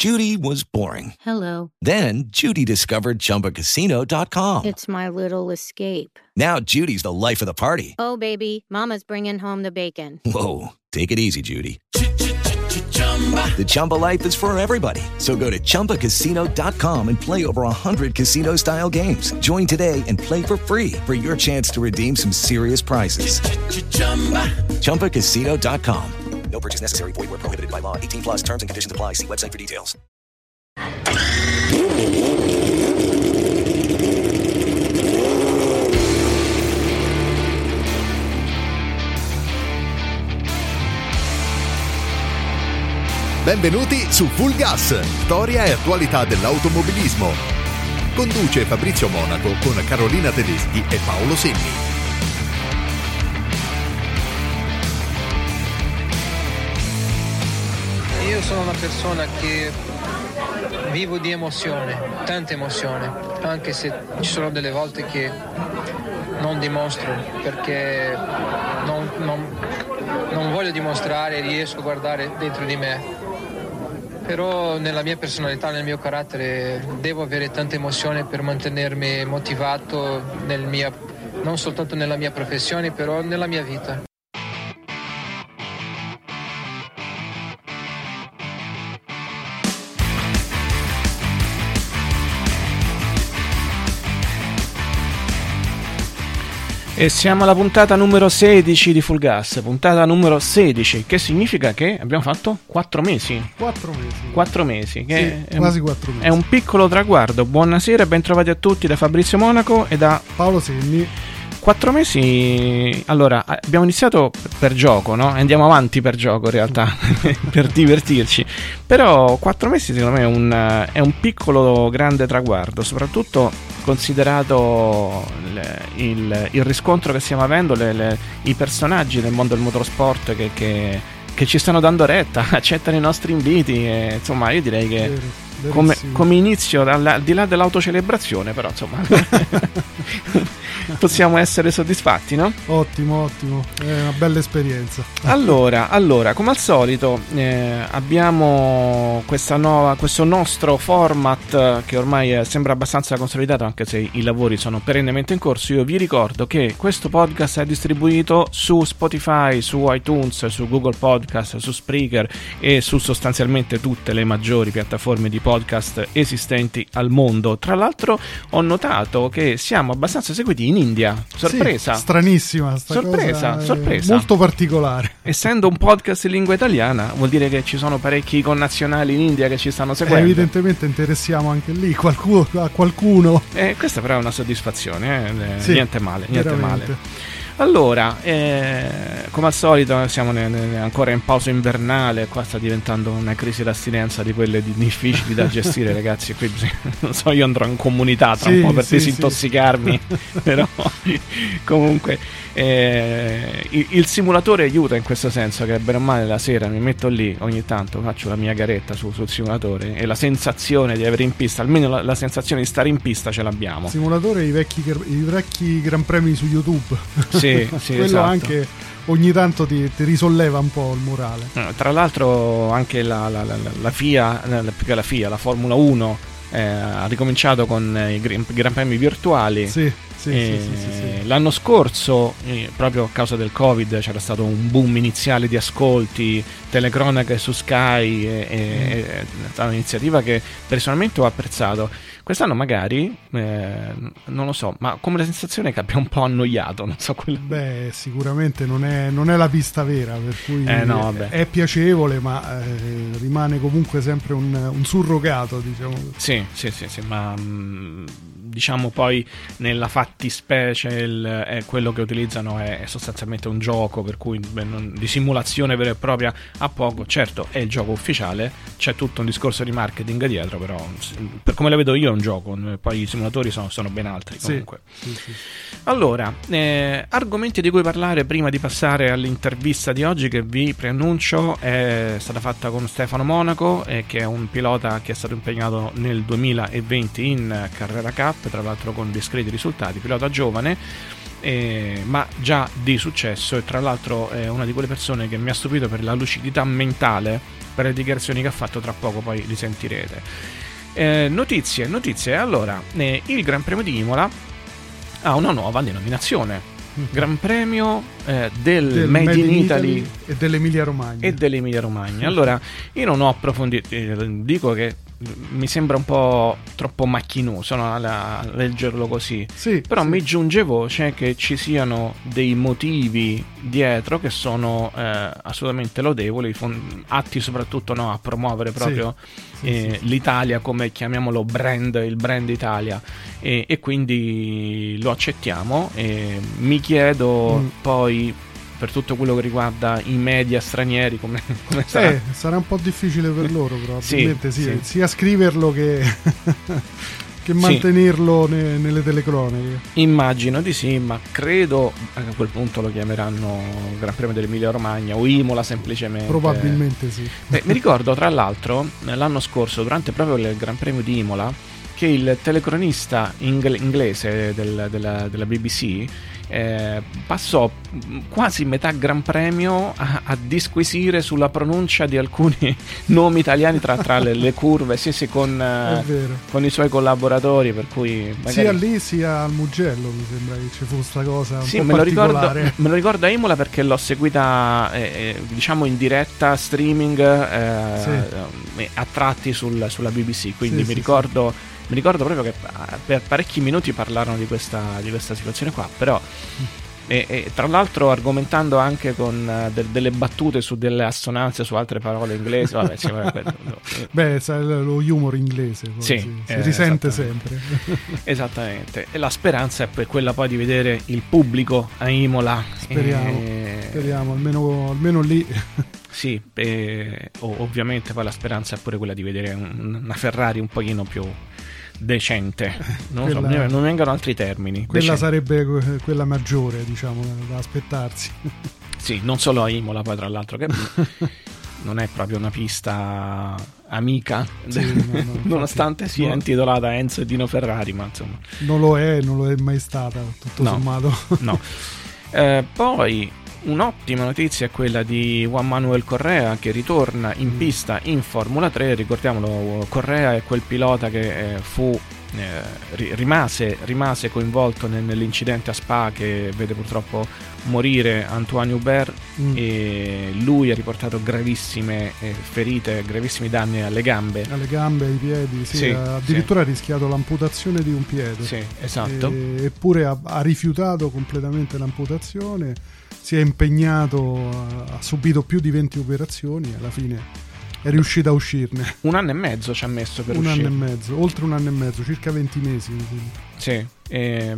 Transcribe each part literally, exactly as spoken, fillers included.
Judy was boring. Hello. Then Judy discovered Chumba Casino dot com. It's my little escape. Now Judy's the life of the party. Oh, baby, mama's bringing home the bacon. Whoa, take it easy, Judy. The Chumba life is for everybody. So go to Chumba Casino dot com and play over one hundred casino-style games. Join today and play for free for your chance to redeem some serious prizes. Chumba Casino dot com. No purchase necessary. Void where prohibited by law. eighteen plus terms and conditions apply. See website for details. Benvenuti su Full Gas, storia e attualità dell'automobilismo. Conduce Fabrizio Monaco con Carolina Tedeschi e Paolo Semmi. Io sono una persona che vivo di emozione, tanta emozione, anche se ci sono delle volte che non dimostro perché non, non, non voglio dimostrare, riesco a guardare dentro di me. Però nella mia personalità, nel mio carattere, devo avere tanta emozione per mantenermi motivato nel mia, non soltanto nella mia professione, però nella mia vita. E siamo alla puntata numero sedici di Full Gas, puntata numero sedici, che significa che abbiamo fatto quattro mesi. Quattro mesi. Quattro mesi, che sì, è quasi un, quattro mesi. È un piccolo traguardo. Buonasera e ben trovati a tutti da Fabrizio Monaco e da Paolo Semmi. Quattro mesi, allora, abbiamo iniziato per gioco, no? Andiamo avanti per gioco in realtà, per divertirci. Però quattro mesi secondo me è un, è un piccolo grande traguardo, soprattutto considerato il, il, il riscontro che stiamo avendo, le, le, i personaggi del mondo del motorsport che, che, che ci stanno dando retta, accettano i nostri inviti e, insomma, io direi che Vero, come, come inizio, al di là dell'autocelebrazione, però insomma possiamo essere soddisfatti, no? Ottimo, ottimo, è una bella esperienza. Allora, allora come al solito eh, abbiamo questa nuova, questo nostro format che ormai è, sembra abbastanza consolidato, anche se i lavori sono perennemente in corso. Io vi ricordo che questo podcast è distribuito su Spotify, su iTunes, su Google Podcast, su Spreaker e su sostanzialmente tutte le maggiori piattaforme di podcast esistenti al mondo. Tra l'altro ho notato che siamo abbastanza seguiti in India. Sorpresa. Sì, stranissima sta sorpresa, cosa, sorpresa. Molto particolare. Essendo un podcast in lingua italiana, vuol dire che ci sono parecchi connazionali in India che ci stanno seguendo. Eh, evidentemente interessiamo anche lì qualcuno, a qualcuno. Eh, questa però è una soddisfazione, eh? Sì, niente male, niente veramente. male. Allora, eh, come al solito siamo ne, ne, ancora in pausa invernale, qua sta diventando una crisi d'astinenza di quelle di, difficili da gestire, ragazzi. Qui non so, io andrò in comunità tra sì, un po' per sì, disintossicarmi, sì. Però comunque eh, il, il simulatore aiuta in questo senso, che bene o male la sera mi metto lì, ogni tanto faccio la mia garetta su, sul simulatore e la sensazione di avere in pista, almeno la, la sensazione di stare in pista ce l'abbiamo. Simulatore, i vecchi, i vecchi gran premi su YouTube. Sì, sì, quello esatto. Anche ogni tanto ti, ti risolleva un po' il morale. Tra l'altro anche la, la, la, la F I A, più che la F I A, la Formula uno eh, ha ricominciato con i gran, gran premi virtuali. Sì, sì, eh, sì, sì, sì, sì. L'anno scorso, eh, proprio a causa del Covid, c'era stato un boom iniziale di ascolti, telecronache su Sky, e, e, mm. è stata un'iniziativa che personalmente ho apprezzato. Quest'anno magari, eh, non lo so, ma come la sensazione che abbia un po' annoiato, non so quello. Beh, sicuramente non è, non è la pista vera, per cui eh no, vabbè. è piacevole, ma eh, rimane comunque sempre un, un surrogato, diciamo. Sì, sì, sì, sì, ma mh, diciamo poi nella fattispecie il, è quello che utilizzano è, è sostanzialmente un gioco, per cui beh, non, di simulazione vera e propria a poco. Certo, è il gioco ufficiale, c'è tutto un discorso di marketing dietro, però per come la vedo io è un gioco, poi i simulatori sono, sono ben altri comunque. Sì, sì, sì. Allora, eh, argomenti di cui parlare prima di passare all'intervista di oggi, che vi preannuncio è stata fatta con Stefano Monaco, eh, che è un pilota che è stato impegnato nel duemilaventi in Carrera Cup, tappe, tra l'altro con discreti risultati, pilota giovane, eh, ma già di successo, e tra l'altro è una di quelle persone che mi ha stupito per la lucidità mentale, per le dichiarazioni che ha fatto, tra poco poi li sentirete. Eh, notizie, notizie, allora, eh, il Gran Premio di Imola ha una nuova denominazione. Gran Premio eh, del, del Made, Made in Italy, Italy e dell'Emilia Romagna. E dell'Emilia Romagna. Allora, io non ho approfondito, eh, dico che mi sembra un po' troppo macchinoso, no? a, a leggerlo così. Sì, però sì. mi giunge voce che ci siano dei motivi dietro che sono eh, assolutamente lodevoli, fon- atti soprattutto, no, a promuovere proprio sì, sì, eh, sì. l'Italia come, chiamiamolo, brand, il brand Italia, e, e quindi lo accettiamo. E mi chiedo mm. poi, per tutto quello che riguarda i media stranieri, come, come sarà? Eh, sarà un po' difficile per loro probabilmente, sì, sì, sì. Sì. sia scriverlo che, che mantenerlo sì. ne, nelle telecronache. Immagino di sì, ma credo a quel punto lo chiameranno Gran Premio dell'Emilia Romagna o Imola semplicemente. Probabilmente sì. Beh, mi ricordo tra l'altro l'anno scorso, durante proprio il Gran Premio di Imola, che il telecronista ingle- inglese del, della, della B B C eh, passò quasi metà Gran Premio a, a disquisire sulla pronuncia di alcuni nomi italiani tra, tra le, le curve, sì sì, con, eh, con i suoi collaboratori, per cui magari... sia lì sia al Mugello mi sembra che ci fu sta cosa un sì, po' me lo ricordo, particolare. me lo ricordo a Imola perché l'ho seguita eh, diciamo in diretta streaming eh, sì. a tratti sul, sulla B B C, quindi sì, mi sì, ricordo sì. Mi ricordo proprio che per parecchi minuti parlarono di questa, di questa situazione qua, però e, e tra l'altro argomentando anche con uh, de, delle battute su delle assonanze, su altre parole inglesi. Vabbè, sì, vabbè, no. Beh, sai, lo humor inglese poi sì, si, si eh, risente sempre. Esattamente, e la speranza è per quella poi di vedere il pubblico a Imola. Speriamo, e... speriamo almeno, almeno lì. Sì, e, ovviamente poi la speranza è pure quella di vedere un, una Ferrari un pochino più decente, non quella, so, non vengono altri termini. Quella decente. Sarebbe quella maggiore, diciamo, da aspettarsi. Sì, non solo a Imola, poi tra l'altro, che non è proprio una pista amica, sì, no, no, nonostante sia no. intitolata Enzo e Dino Ferrari, ma insomma non lo è, non lo è mai stata, tutto no, sommato. No. Eh, poi un'ottima notizia è quella di Juan Manuel Correa, che ritorna in pista in Formula tre. Ricordiamolo, Correa è quel pilota che eh, fu eh, rimase, rimase coinvolto nel, nell'incidente a Spa che vede purtroppo morire Antoine Hubert, mm. e lui ha riportato gravissime eh, ferite, gravissimi danni alle gambe alle gambe, ai piedi, sì, sì, ha addirittura sì. rischiato l'amputazione di un piede. Sì, esatto. E, eppure ha, ha rifiutato completamente l'amputazione, si è impegnato, ha subito più di venti operazioni, alla fine è riuscito a uscirne. Un anno e mezzo ci ha messo per un uscire. Un anno e mezzo, oltre un anno e mezzo, circa venti mesi. Sì, eh,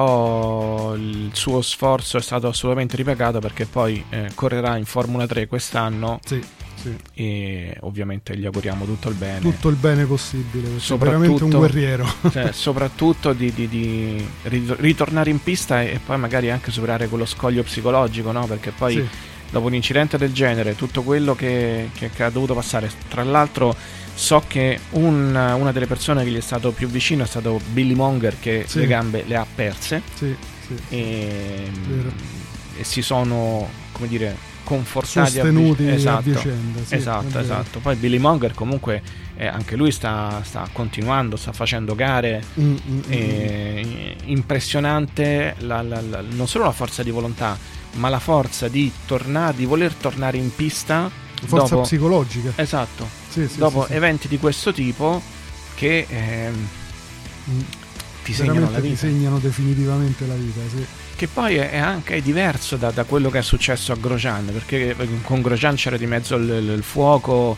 però il suo sforzo è stato assolutamente ripagato, perché poi eh, correrà in Formula tre quest'anno. Sì, sì. E ovviamente gli auguriamo tutto il bene. Tutto il bene possibile, è veramente un guerriero. Cioè, soprattutto di, di, di ritornare in pista e poi magari anche superare quello scoglio psicologico, no? Perché poi sì. dopo un incidente del genere, tutto quello che, che, che ha dovuto passare, tra l'altro so che un, una delle persone che gli è stato più vicino è stato Billy Monger, che sì. le gambe le ha perse, sì, sì, e, vero. e si sono, come dire, confortati, sostenuti a, esatto, a vicenda. Sì, esatto, esatto. Poi Billy Monger comunque eh, anche lui sta, sta continuando, sta facendo gare, mm, mm, e, mm. impressionante la, la, la, non solo la forza di volontà, ma la forza di tornare, di voler tornare in pista, forza dopo, psicologica, esatto, sì, sì, dopo sì, eventi sì. di questo tipo che eh, mm. ti segnano la vita, ti segnano definitivamente la vita, sì. Che poi è anche diverso da, da quello che è successo a Grosjean, perché con Grosjean c'era di mezzo il, il fuoco,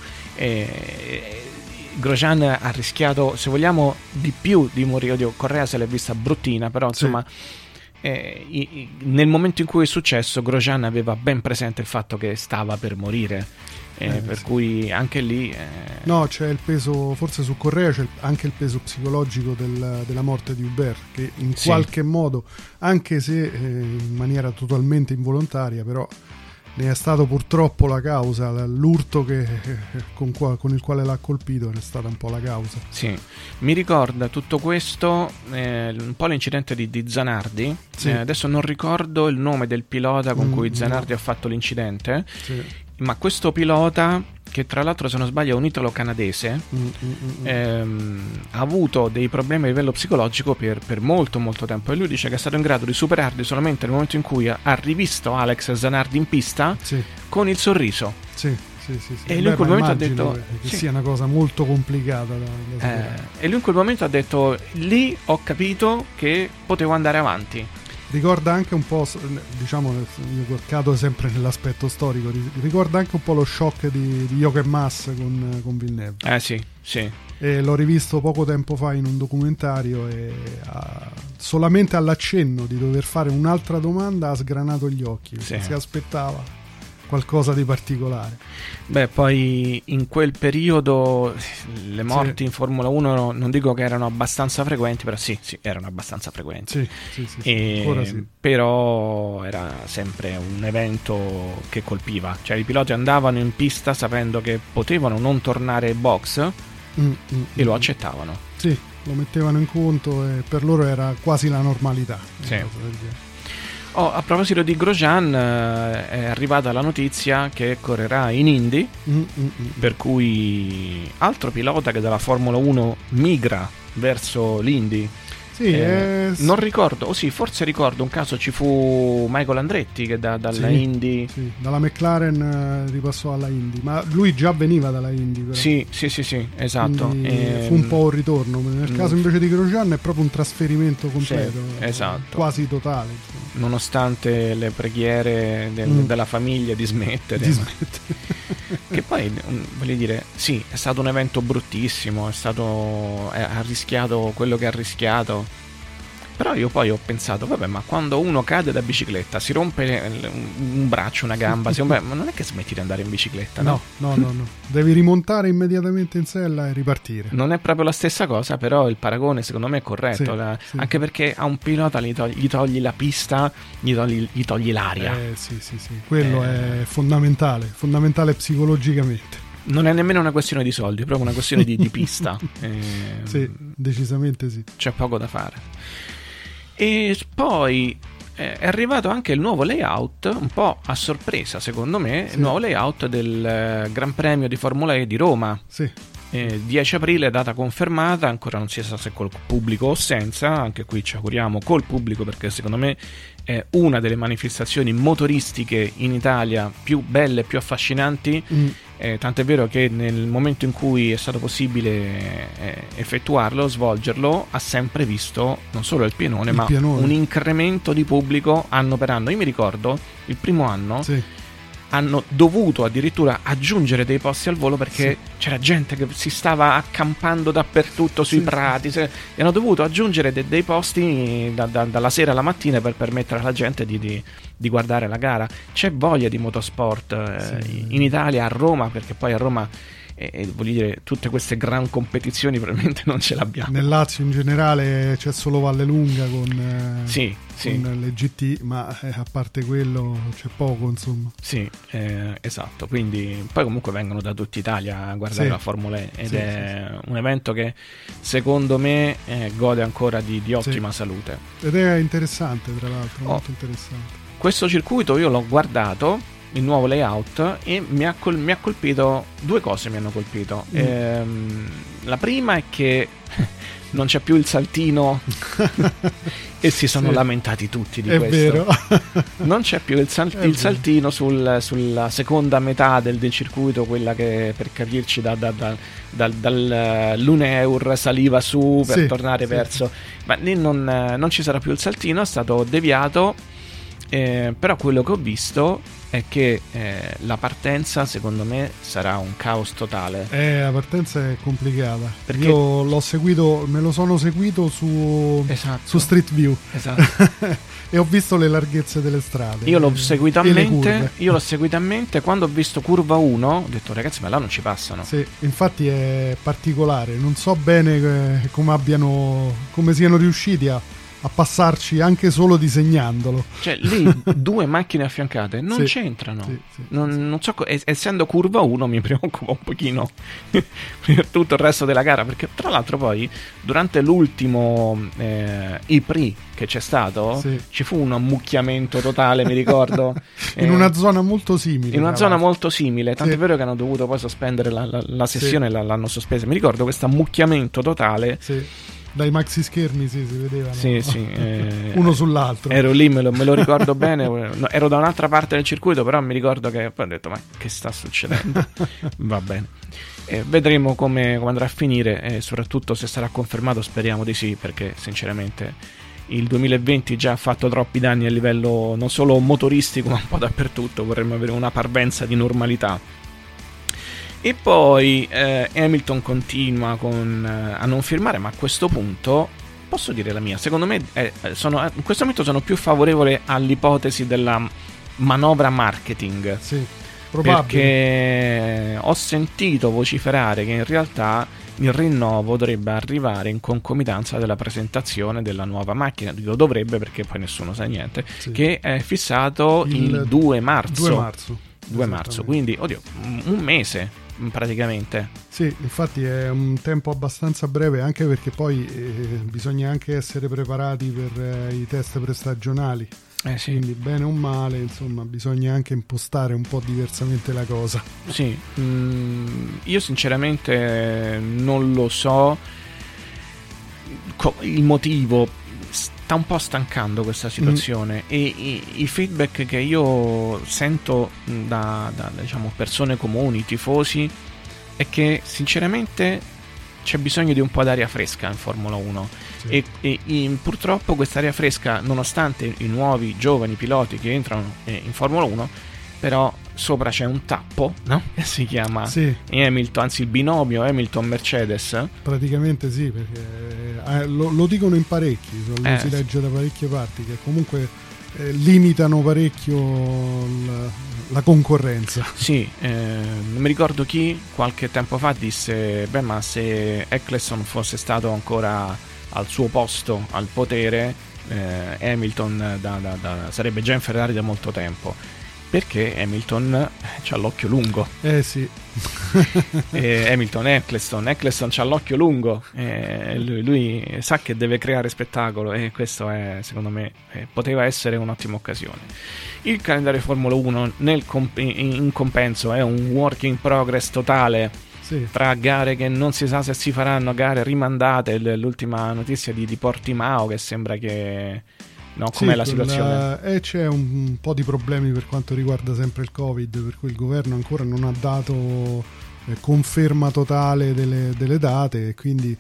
e Grosjean ha rischiato, se vogliamo, di più di morire. Oddio, Correa se l'è vista bruttina, però insomma sì. Eh, i, i, nel momento in cui è successo, Grosjean aveva ben presente il fatto che stava per morire, eh, eh, per sì. cui anche lì eh... no, c'è il peso, forse su Correa c'è anche il peso psicologico del, della morte di Hubert, che in sì. qualche modo, anche se eh, in maniera totalmente involontaria, però ne è stato purtroppo la causa, l'urto che, con, qua, con il quale l'ha colpito è stata un po' la causa. Sì, mi ricorda tutto questo eh, un po' l'incidente di, di Zanardi. Sì. Eh, adesso non ricordo il nome del pilota con mm, cui Zanardi no. ha fatto l'incidente, sì. ma questo pilota, che tra l'altro se non sbaglio è un italo-canadese, mm, mm, mm. Ehm, ha avuto dei problemi a livello psicologico per, per molto molto tempo, e lui dice che è stato in grado di superarli solamente nel momento in cui ha, ha rivisto Alex Zanardi in pista, sì. con il sorriso. Sì, sì, sì, sì. E lui Beh, in quel momento ha detto che sì. sia una cosa molto complicata da, da eh, e lui in quel momento ha detto: lì ho capito che potevo andare avanti. Ricorda anche un po', diciamo, io cado sempre nell'aspetto storico, ricorda anche un po' lo shock di, di Jochen Mass con, con Villeneuve. Eh sì, sì. E l'ho rivisto poco tempo fa in un documentario e ha, solamente all'accenno di dover fare un'altra domanda ha sgranato gli occhi, sì. si aspettava qualcosa di particolare. Beh, poi in quel periodo le morti sì. in Formula uno non dico che erano abbastanza frequenti, però sì, sì erano abbastanza frequenti. Sì, sì, sì, e, sì. Ancora sì. Però era sempre un evento che colpiva, cioè i piloti andavano in pista sapendo che potevano non tornare ai box mm, mm, e lo accettavano. Sì, lo mettevano in conto e per loro era quasi la normalità. Sì. Oh, a proposito di Grosjean, eh, è arrivata la notizia che correrà in Indy, mm, mm, mm. per cui altro pilota che dalla Formula uno migra verso l'Indy. Sì, eh, è... non ricordo, o oh sì, forse ricordo un caso, ci fu Michael Andretti che da, dalla sì, Indy sì, dalla McLaren eh, ripassò alla Indy, ma lui già veniva dalla Indy però. Sì, sì, sì, sì, esatto. E... fu un po' un ritorno, nel caso invece di Grosjean è proprio un trasferimento completo, sì, esatto, quasi totale, insomma. Nonostante le preghiere del, mm. della famiglia di smettere, di smettere. Che poi voglio dire, sì, è stato un evento bruttissimo, è stato è, ha rischiato quello che ha rischiato. Però io poi ho pensato, vabbè, ma quando uno cade da bicicletta, si rompe un braccio, una gamba, si rompe, ma non è che smetti di andare in bicicletta, no? No, no, no, no. Devi rimontare immediatamente in sella e ripartire. Non è proprio la stessa cosa, però il paragone secondo me è corretto, sì, la, sì. Anche perché a un pilota gli togli, gli togli la pista, gli togli, gli togli l'aria. Eh sì, sì, sì, quello eh. è fondamentale, fondamentale psicologicamente. Non è nemmeno una questione di soldi, è proprio una questione di, di pista. Eh, sì, decisamente sì. C'è poco da fare. E poi eh, è arrivato anche il nuovo layout, un po' a sorpresa secondo me, sì. il nuovo layout del eh, Gran Premio di Formula E di Roma. Sì. Eh, dieci aprile, data confermata, ancora non si sa se col pubblico o senza, anche qui ci auguriamo col pubblico perché secondo me è una delle manifestazioni motoristiche in Italia più belle e più affascinanti. Mm. Eh, tant'è vero che nel momento in cui è stato possibile eh, effettuarlo, svolgerlo, ha sempre visto non solo il pienone, il ma pienone. Un incremento di pubblico anno per anno. Io mi ricordo il primo anno sì. hanno dovuto addirittura aggiungere dei posti al volo perché sì. c'era gente che si stava accampando dappertutto sui sì, prati, sì. e hanno dovuto aggiungere de- dei posti da- da- dalla sera alla mattina per permettere alla gente di, di, di guardare la gara. C'è voglia di motorsport eh, sì. in Italia, a Roma, perché poi a Roma e, e voglio dire, tutte queste gran competizioni probabilmente non ce l'abbiamo. Nel Lazio in generale c'è solo Vallelunga con, eh, sì, sì. con le G T, ma eh, a parte quello c'è poco, insomma. Sì, eh, esatto, quindi poi comunque vengono da tutta Italia a guardare sì. la Formula E ed sì, è sì, sì. un evento che secondo me eh, gode ancora di, di ottima sì. salute. Ed è interessante, tra l'altro, oh. molto interessante. Questo circuito io l'ho guardato, il nuovo layout, e mi ha, col- mi ha colpito, due cose mi hanno colpito. Mm. Ehm, la prima è che non c'è più il saltino e si sono sì. lamentati tutti di è questo. Vero. Non c'è più il, sal- il saltino sul, sulla seconda metà del, del circuito, quella che per capirci da, da, da, dal, dall'Uneur saliva su per sì, tornare sì. verso, ma lì non, non ci sarà più il saltino, è stato deviato. Eh, però quello che ho visto è che eh, la partenza secondo me sarà un caos totale. Eh, la partenza è complicata perché io l'ho seguito, me lo sono seguito su, esatto. su Street View, esatto. e ho visto le larghezze delle strade. Io l'ho seguito a mente, io l'ho seguito a mente quando ho visto curva uno, ho detto ragazzi, ma là non ci passano. Sì, infatti è particolare, non so bene come abbiano come siano riusciti a a passarci anche solo disegnandolo. Cioè lì due macchine affiancate non sì, c'entrano. Sì, sì, non, sì. non so, essendo curva uno mi preoccupa un pochino per tutto il resto della gara, perché tra l'altro poi durante l'ultimo eh, I P R I che c'è stato sì. ci fu un ammucchiamento totale, mi ricordo. in eh, una zona molto simile. In una zona molto simile, tanto sì. è vero che hanno dovuto poi sospendere la, la, la sessione, sì. l'hanno sospesa. Mi ricordo questo ammucchiamento totale. Sì. Dai maxi schermi sì, si vedevano sì, sì, eh, uno sull'altro. Ero lì, me lo, me lo ricordo bene. No, ero da un'altra parte del circuito, però mi ricordo che poi ho detto: ma che sta succedendo? Va bene. Eh, vedremo come, come andrà a finire e soprattutto se sarà confermato, speriamo di sì, perché sinceramente il duemilaventi già ha fatto troppi danni a livello non solo motoristico ma un po' dappertutto. Vorremmo avere una parvenza di normalità. E poi eh, Hamilton continua con, eh, a non firmare, ma a questo punto posso dire la mia, secondo me eh, sono, in questo momento sono più favorevole all'ipotesi della manovra marketing. Sì, probabile. Perché ho sentito vociferare che in realtà il rinnovo dovrebbe arrivare in concomitanza della presentazione della nuova macchina. Dico dovrebbe perché poi nessuno sa niente, sì. che è fissato il, il due marzo. due marzo. due marzo, quindi oddio, un mese praticamente. Sì, infatti è un tempo abbastanza breve, anche perché poi eh, bisogna anche essere preparati per eh, i test prestagionali. Eh sì. Quindi bene o male, insomma, bisogna anche impostare un po' diversamente la cosa. Sì, mm, io sinceramente non lo so co- il motivo. Sta un po' stancando questa situazione mm. e i, i feedback che io sento da, da diciamo persone comuni, tifosi, è che sinceramente c'è bisogno di un po' d'aria fresca in Formula uno. Sì. e, e in, purtroppo quest'aria fresca, nonostante i nuovi giovani piloti che entrano in Formula uno, però sopra c'è un tappo, no? Che si chiama sì. Hamilton, anzi il binomio Hamilton-Mercedes. Praticamente sì, perché eh, lo, lo dicono in parecchi, lo eh, si legge da parecchie parti, che comunque eh, limitano parecchio la, la concorrenza. Sì, eh, non mi ricordo chi qualche tempo fa disse: beh, ma se Eccleston fosse stato ancora al suo posto, al potere, eh, Hamilton da, da, da, sarebbe già in Ferrari da molto tempo. Perché Hamilton c'ha l'occhio lungo. Eh sì. e Hamilton, Eccleston, Eccleston c'ha l'occhio lungo. E lui, lui sa che deve creare spettacolo e questo è, secondo me, eh, poteva essere un'ottima occasione. Il calendario Formula uno nel comp- in compenso è un work in progress totale. Sì. Tra gare che non si sa se si faranno, gare rimandate. L'ultima notizia di, di Portimao che sembra che... No, com'è sì, la situazione? E eh, c'è un, un po' di problemi per quanto riguarda sempre il Covid, per cui il governo ancora non ha dato eh, conferma totale delle, delle date e quindi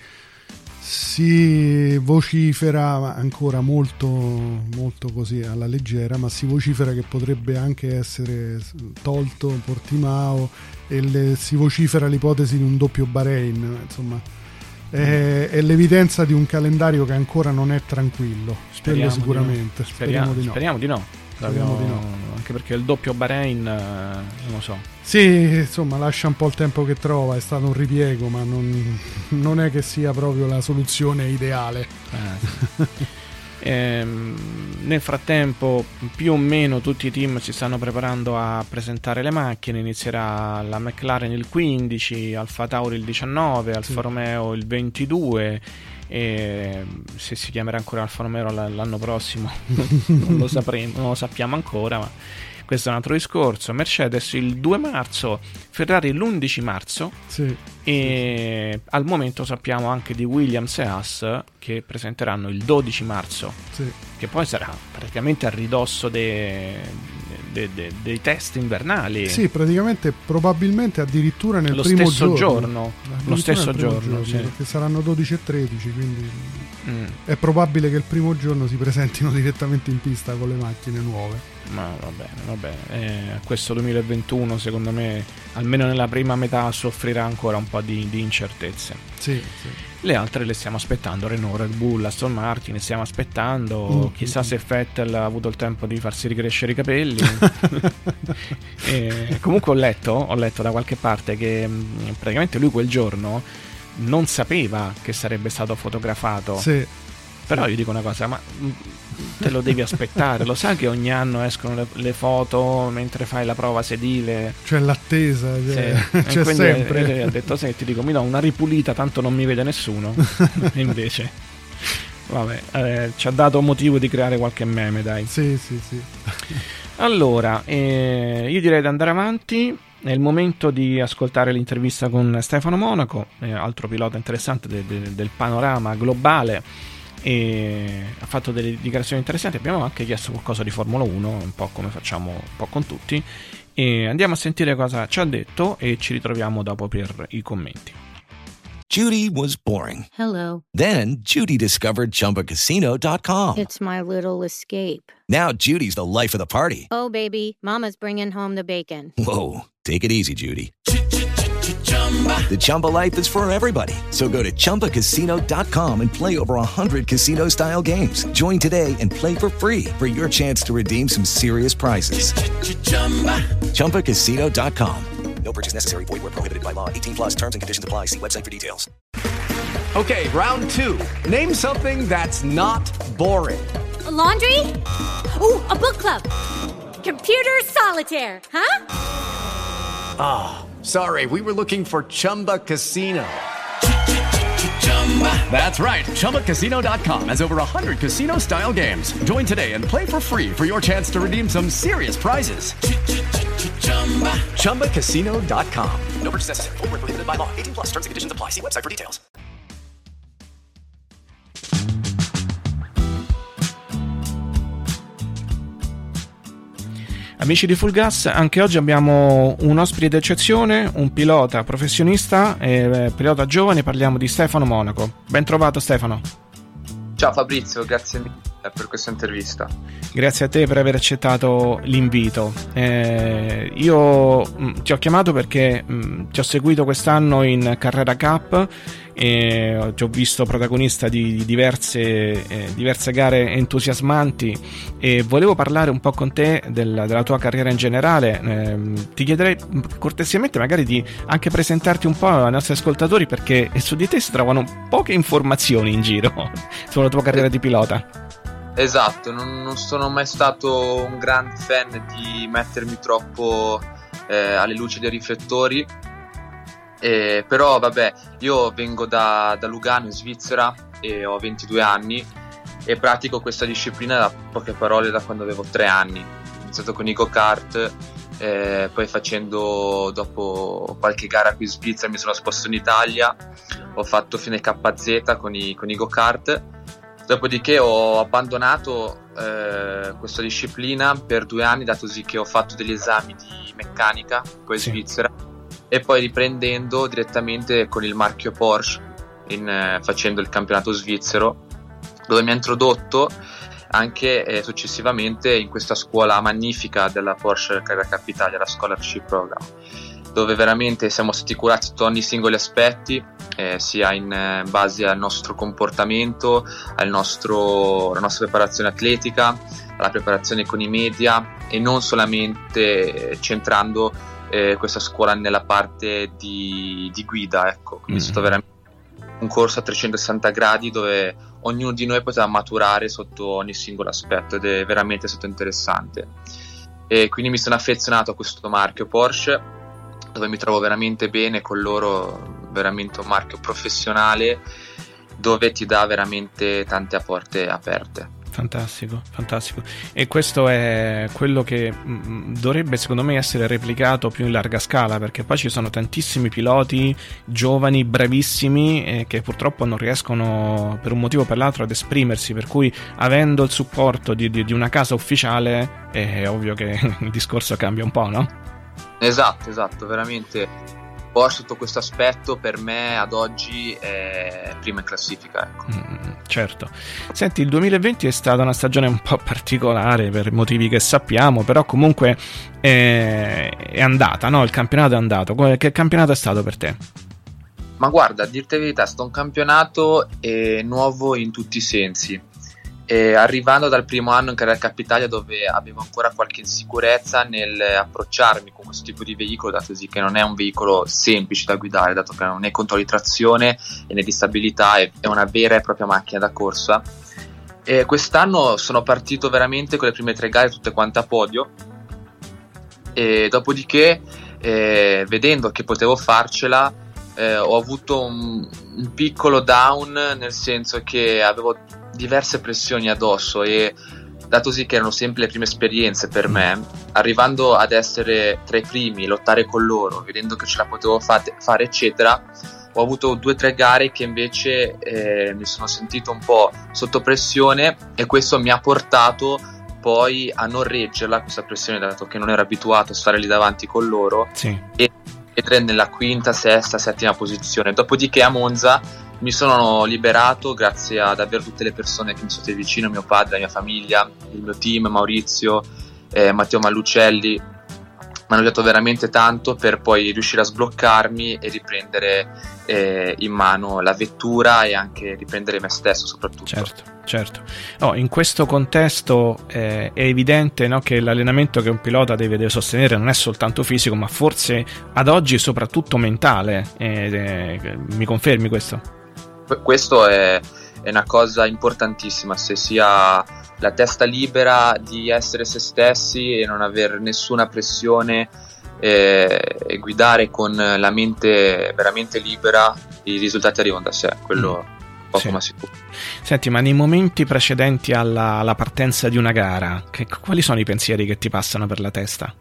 si vocifera ancora molto, molto così alla leggera, ma si vocifera che potrebbe anche essere tolto Portimao e le, si vocifera l'ipotesi di un doppio Bahrain, insomma. È, è l'evidenza di un calendario che ancora non è tranquillo. Speriamo sicuramente. Di no. Speriamo, speriamo di no. Speriamo di no. Speriamo di no. Anche perché il doppio Bahrain, non lo so. Sì, insomma, lascia un po' il tempo che trova. È stato un ripiego, ma non, non è che sia proprio la soluzione ideale. Eh. Ehm, nel frattempo più o meno tutti i team si stanno preparando a presentare le macchine. Inizierà la McLaren il quindici, Alfa Tauri il diciannove, Alfa sì. Romeo il ventidue e se si chiamerà ancora Alfa Romeo l'anno prossimo non lo sapremo, non lo sappiamo ancora, ma questo è un altro discorso. Mercedes il due marzo, Ferrari l'undici marzo sì, e sì. Al momento sappiamo anche di Williams e Haas che presenteranno il dodici marzo, sì. che poi sarà praticamente a ridosso dei, dei, dei, dei test invernali. Sì, praticamente probabilmente addirittura nel lo primo stesso giorno, giorno lo stesso giorno, giorno sì. Perché saranno dodici e tredici, quindi mm. è probabile che il primo giorno si presentino direttamente in pista con le macchine nuove. Ma va bene, va bene. Eh, questo duemilaventuno secondo me almeno nella prima metà soffrirà ancora un po' di, di incertezze. Sì, sì. Le altre le stiamo aspettando, Renault, Red Bull, Aston Martin, stiamo aspettando. Mm, chissà mm. se Vettel ha avuto il tempo di farsi ricrescere i capelli. E, comunque ho letto, ho letto da qualche parte che praticamente lui quel giorno non sapeva che sarebbe stato fotografato. Sì. Però io dico una cosa, ma te lo devi aspettare, lo sai che ogni anno escono le, le foto mentre fai la prova sedile, c'è l'attesa, c'è, sì. c'è sempre. Io, io ho detto, senti, dico, mi do una ripulita, tanto non mi vede nessuno. E invece vabbè, eh, ci ha dato motivo di creare qualche meme, dai. Sì, sì, sì. Allora, eh, io direi di andare avanti. È il momento di ascoltare l'intervista con Stefano Monaco, eh, altro pilota interessante de- de- del panorama globale, e ha fatto delle dichiarazioni interessanti. Abbiamo anche chiesto qualcosa di Formula uno, un po' come facciamo un po' con tutti, e andiamo a sentire cosa ci ha detto e ci ritroviamo dopo per i commenti. Judy was boring. Hello. Then Judy discovered Chumba Casino dot com. It's my little escape. Now Judy's the life of the party. Oh, baby, mama's bringing home the bacon. Whoa, take it easy, Judy. The Chumba life is for everybody. So go to Chumba Casino dot com and play over one hundred casino-style games. Join today and play for free for your chance to redeem some serious prizes. Chumba Casino dot com. No purchase necessary. Void where prohibited by law. eighteen plus terms and conditions apply. See website for details. Okay, round two. Name something that's not boring. A laundry? Ooh, a book club. Computer solitaire, huh? Ah, oh, sorry. We were looking for Chumba Casino. That's right. Chumba Casino dot com has over one hundred casino-style games. Join today and play for free for your chance to redeem some serious prizes. Chumba Casino dot com. No purchase necessary. Void where prohibited by law. eighteen plus terms and conditions apply. See website for details. Amici di Full Gas, anche oggi abbiamo un ospite d'eccezione, un pilota professionista e pilota giovane. Parliamo di Stefano Monaco. Ben trovato, Stefano. Ciao Fabrizio, grazie mille per questa intervista. Grazie a te per aver accettato l'invito. Eh, io mh, ti ho chiamato perché mh, ti ho seguito quest'anno in Carrera Cup e ti ho visto protagonista di diverse, eh, diverse gare entusiasmanti e volevo parlare un po' con te del, della tua carriera in generale. Eh, ti chiederei cortesemente magari di anche presentarti un po' ai nostri ascoltatori, perché su di te si trovano poche informazioni in giro sulla tua carriera di pilota. Esatto, non, non sono mai stato un grande fan di mettermi troppo eh, alle luci dei riflettori, eh, però vabbè, io vengo da, da Lugano in Svizzera e ho ventidue anni e pratico questa disciplina da poche parole da quando avevo tre anni. Ho iniziato con i go-kart, eh, poi facendo, dopo qualche gara qui in Svizzera mi sono spostato in Italia, ho fatto fine K Z con i, con i go-kart. Dopodiché ho abbandonato eh, questa disciplina per due anni, dato sì che ho fatto degli esami di meccanica poi in sì. Svizzera, e poi riprendendo direttamente con il marchio Porsche, in, eh, facendo il campionato svizzero, dove mi ha introdotto anche eh, successivamente in questa scuola magnifica della Porsche Carrera Cup Italia, la Scholarship Program, dove veramente siamo stati curati su ogni singoli aspetti, eh, sia in eh, base al nostro comportamento, al nostro, alla nostra preparazione atletica, alla preparazione con i media, e non solamente centrando eh, questa scuola nella parte di, di guida. Ecco, quindi mm. è stato veramente un corso a trecentosessanta gradi dove ognuno di noi poteva maturare sotto ogni singolo aspetto, ed è veramente stato interessante. E quindi mi sono affezionato a questo marchio Porsche, dove mi trovo veramente bene con loro, veramente un marchio professionale dove ti dà veramente tante porte aperte. Fantastico, fantastico. E questo è quello che mh, dovrebbe secondo me essere replicato più in larga scala, perché poi ci sono tantissimi piloti giovani, bravissimi, eh, che purtroppo non riescono per un motivo o per l'altro ad esprimersi, per cui avendo il supporto di, di, di una casa ufficiale è ovvio che il discorso cambia un po', no? Esatto, esatto, veramente Porsche sotto questo aspetto per me ad oggi è prima in classifica, ecco. Mm, certo. Senti, il duemilaventi è stata una stagione un po' particolare per motivi che sappiamo, però comunque è, è andata, no? Il campionato è andato. Che campionato è stato per te? Ma guarda, a dirti la verità, è stato un campionato eh, nuovo in tutti i sensi. E arrivando dal primo anno in Carrera Cup Italia, dove avevo ancora qualche insicurezza nel approcciarmi con questo tipo di veicolo, dato sì che non è un veicolo semplice da guidare, dato che non è controllo di trazione e né di stabilità, è una vera e propria macchina da corsa. E quest'anno sono partito veramente con le prime tre gare tutte quante a podio, e dopodiché eh, vedendo che potevo farcela eh, ho avuto un, un piccolo down, nel senso che avevo diverse pressioni addosso, e dato sì che erano sempre le prime esperienze per me, arrivando ad essere tra i primi, lottare con loro, vedendo che ce la potevo fate, fare eccetera, ho avuto due o tre gare che invece eh, mi sono sentito un po' sotto pressione, e questo mi ha portato poi a non reggerla questa pressione, dato che non ero abituato a stare lì davanti con loro, sì. e entrare nella quinta, sesta, settima posizione. Dopodiché a Monza mi sono liberato grazie a davvero tutte le persone che mi sono state vicino, mio padre, la mia famiglia, il mio team, Maurizio, eh, Matteo Mallucelli. Mi hanno aiutato veramente tanto per poi riuscire a sbloccarmi e riprendere eh, in mano la vettura, e anche riprendere me stesso soprattutto. Certo, certo. Oh, in questo contesto eh, è evidente, no, che l'allenamento che un pilota deve, deve sostenere non è soltanto fisico, ma forse ad oggi soprattutto mentale. Eh, eh, mi confermi questo? Questo è, è una cosa importantissima, se si ha la testa libera di essere se stessi e non avere nessuna pressione, eh, e guidare con la mente veramente libera, i risultati arrivano da sé, quello mm. poco sì. ma sicuro. Senti, ma nei momenti precedenti alla, alla partenza di una gara, che, quali sono i pensieri che ti passano per la testa?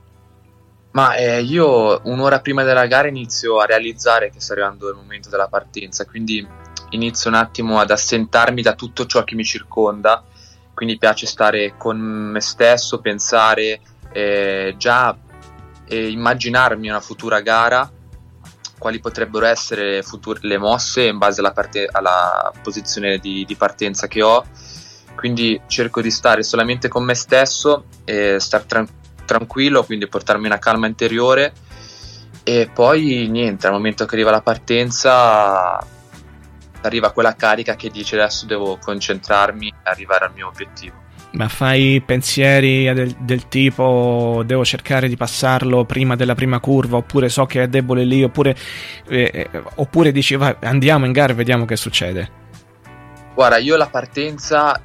Ma eh, io un'ora prima della gara inizio a realizzare che sta arrivando il momento della partenza, quindi inizio un attimo ad assentarmi da tutto ciò che mi circonda, quindi piace stare con me stesso, pensare eh, già e immaginarmi una futura gara, quali potrebbero essere future, le mosse in base alla, parte, alla posizione di, di partenza che ho, quindi cerco di stare solamente con me stesso e stare tran- tranquillo, quindi portarmi una calma interiore, e poi niente, al momento che arriva la partenza arriva quella carica che dice adesso devo concentrarmi e arrivare al mio obiettivo. Ma fai pensieri del, del tipo devo cercare di passarlo prima della prima curva, oppure so che è debole lì, oppure, eh, oppure dici vai, andiamo in gara e vediamo che succede? Guarda, io la partenza,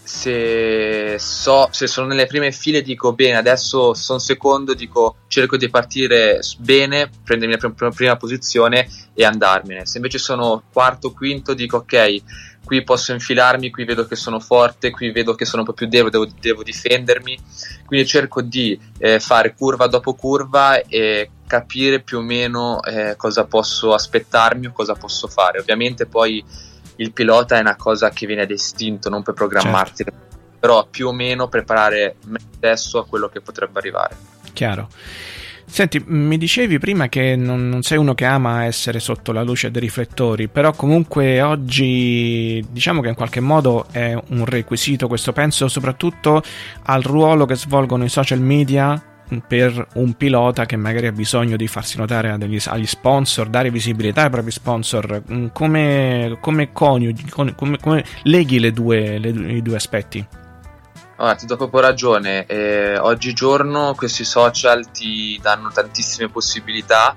se so se sono nelle prime file dico bene, adesso sono secondo, dico cerco di partire bene, prendermi la prima, prima posizione e andarmene. Se invece sono quarto, quinto, dico ok, qui posso infilarmi, qui vedo che sono forte, qui vedo che sono un po' più debole, devo, devo difendermi, quindi cerco di eh, fare curva dopo curva e capire più o meno eh, cosa posso aspettarmi o cosa posso fare. Ovviamente poi il pilota è una cosa che viene ad istinto, non puoi programmarti, certo. Però più o meno preparare me stesso a quello che potrebbe arrivare. Chiaro. Senti, mi dicevi prima che non, non sei uno che ama essere sotto la luce dei riflettori, però comunque oggi diciamo che in qualche modo è un requisito questo, penso soprattutto al ruolo che svolgono i social media per un pilota che magari ha bisogno di farsi notare agli, agli sponsor, dare visibilità ai propri sponsor. Come, come coniughi, come, come leghi le due, le, i due aspetti? Allora, ti do proprio ragione, eh, oggigiorno questi social ti danno tantissime possibilità,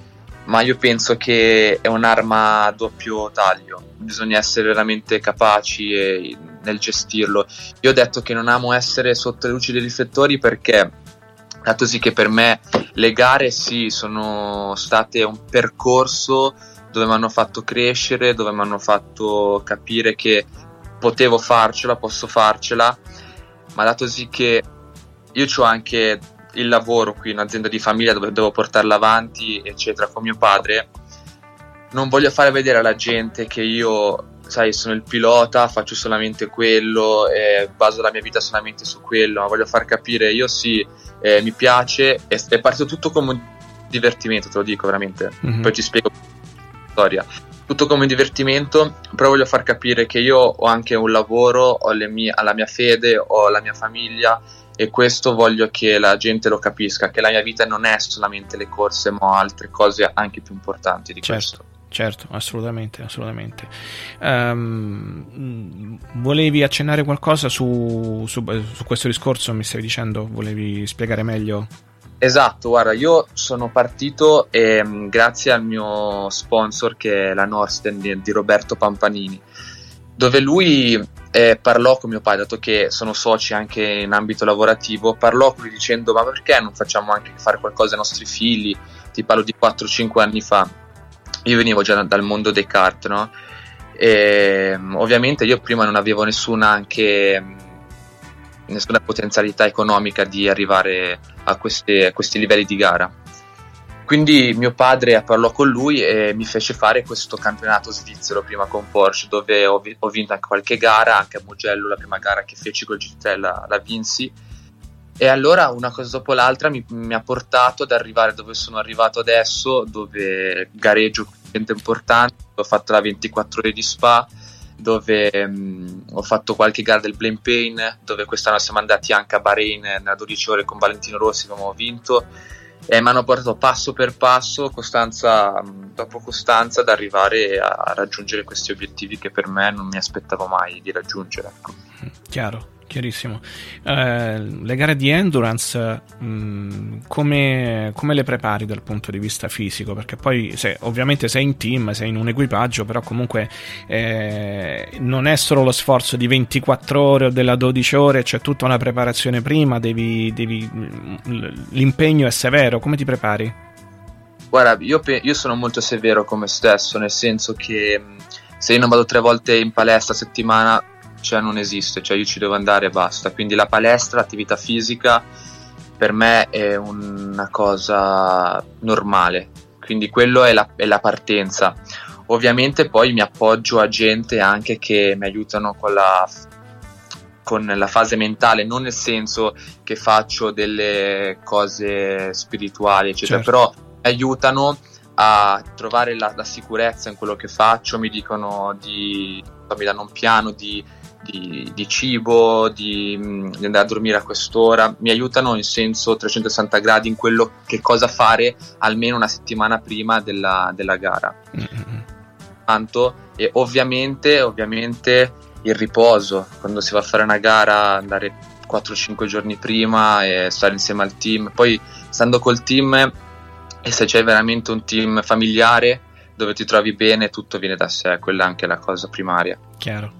ma io penso che è un'arma a doppio taglio, bisogna essere veramente capaci e, nel gestirlo. Io ho detto che non amo essere sotto le luci dei riflettori perché, dato sì che per me le gare sì sono state un percorso dove mi hanno fatto crescere, dove mi hanno fatto capire che potevo farcela, posso farcela, ma dato sì che io ho anche il lavoro qui in un'azienda di famiglia dove devo portarla avanti eccetera con mio padre, non voglio fare vedere alla gente che io, sai, sono il pilota, faccio solamente quello e baso la mia vita solamente su quello, ma voglio far capire io sì, eh, mi piace, è, è partito tutto come un divertimento, te lo dico veramente, mm-hmm. Poi ti spiego la storia. Tutto come un divertimento, però voglio far capire che io ho anche un lavoro, ho le mie, la mia fede, ho la mia famiglia, e questo voglio che la gente lo capisca, che la mia vita non è solamente le corse, ma ho altre cose anche più importanti di certo, questo. Certo, assolutamente, assolutamente. Um, volevi accennare qualcosa su, su, su questo discorso, mi stavi dicendo? Volevi spiegare meglio? Esatto, guarda, io sono partito eh, grazie al mio sponsor che è la Norsten di, di Roberto Pampanini, dove lui eh, parlò con mio padre, dato che sono soci anche in ambito lavorativo, parlò con lui dicendo: ma perché non facciamo anche fare qualcosa ai nostri figli? Ti parlo di quattro cinque anni fa. Io venivo già dal mondo dei kart, no? E ovviamente io prima non avevo nessuna anche nessuna potenzialità economica di arrivare a, queste, a questi livelli di gara. Quindi mio padre parlò con lui e mi fece fare questo campionato svizzero prima con Porsche, dove ho, ho vinto anche qualche gara, anche a Mugello la prima gara che feci col G T tre la, la vinsi. E allora una cosa dopo l'altra mi, mi ha portato ad arrivare dove sono arrivato adesso, dove gareggio gente importante, ho fatto la ventiquattro ore di Spa, dove mh, ho fatto qualche gara del Blancpain, dove quest'anno siamo andati anche a Bahrain nella dodici ore con Valentino Rossi, abbiamo vinto, e mi hanno portato passo per passo, costanza mh, dopo costanza, ad arrivare a raggiungere questi obiettivi che per me non mi aspettavo mai di raggiungere, ecco. Chiaro. Chiarissimo. Eh, le gare di endurance mh, come, come le prepari dal punto di vista fisico? Perché poi se, ovviamente sei in team, sei in un equipaggio, però comunque eh, non è solo lo sforzo di ventiquattro ore o della dodici ore, c'è tutta una preparazione prima, devi, devi, l'impegno è severo. Come ti prepari? Guarda, io, io sono molto severo con me stesso, nel senso che se io non vado tre volte in palestra a settimana, cioè non esiste, cioè io ci devo andare e basta. Quindi la palestra, l'attività fisica per me è una cosa normale, quindi quello è la, è la partenza. Ovviamente poi mi appoggio a gente anche che mi aiutano con la, con la fase mentale, non nel senso che faccio delle cose spirituali eccetera, certo. Però mi aiutano a trovare la, la sicurezza in quello che faccio, mi dicono di, mi danno un piano di Di, di cibo, di, di andare a dormire a quest'ora, mi aiutano in senso trecentosessanta gradi in quello che cosa fare almeno una settimana prima della, della gara. Mm-hmm. Tanto, e ovviamente ovviamente il riposo, quando si va a fare una gara, andare quattro cinque giorni prima e stare insieme al team, poi stando col team, e se c'è veramente un team familiare dove ti trovi bene, tutto viene da sé, quella è anche la cosa primaria. Chiaro.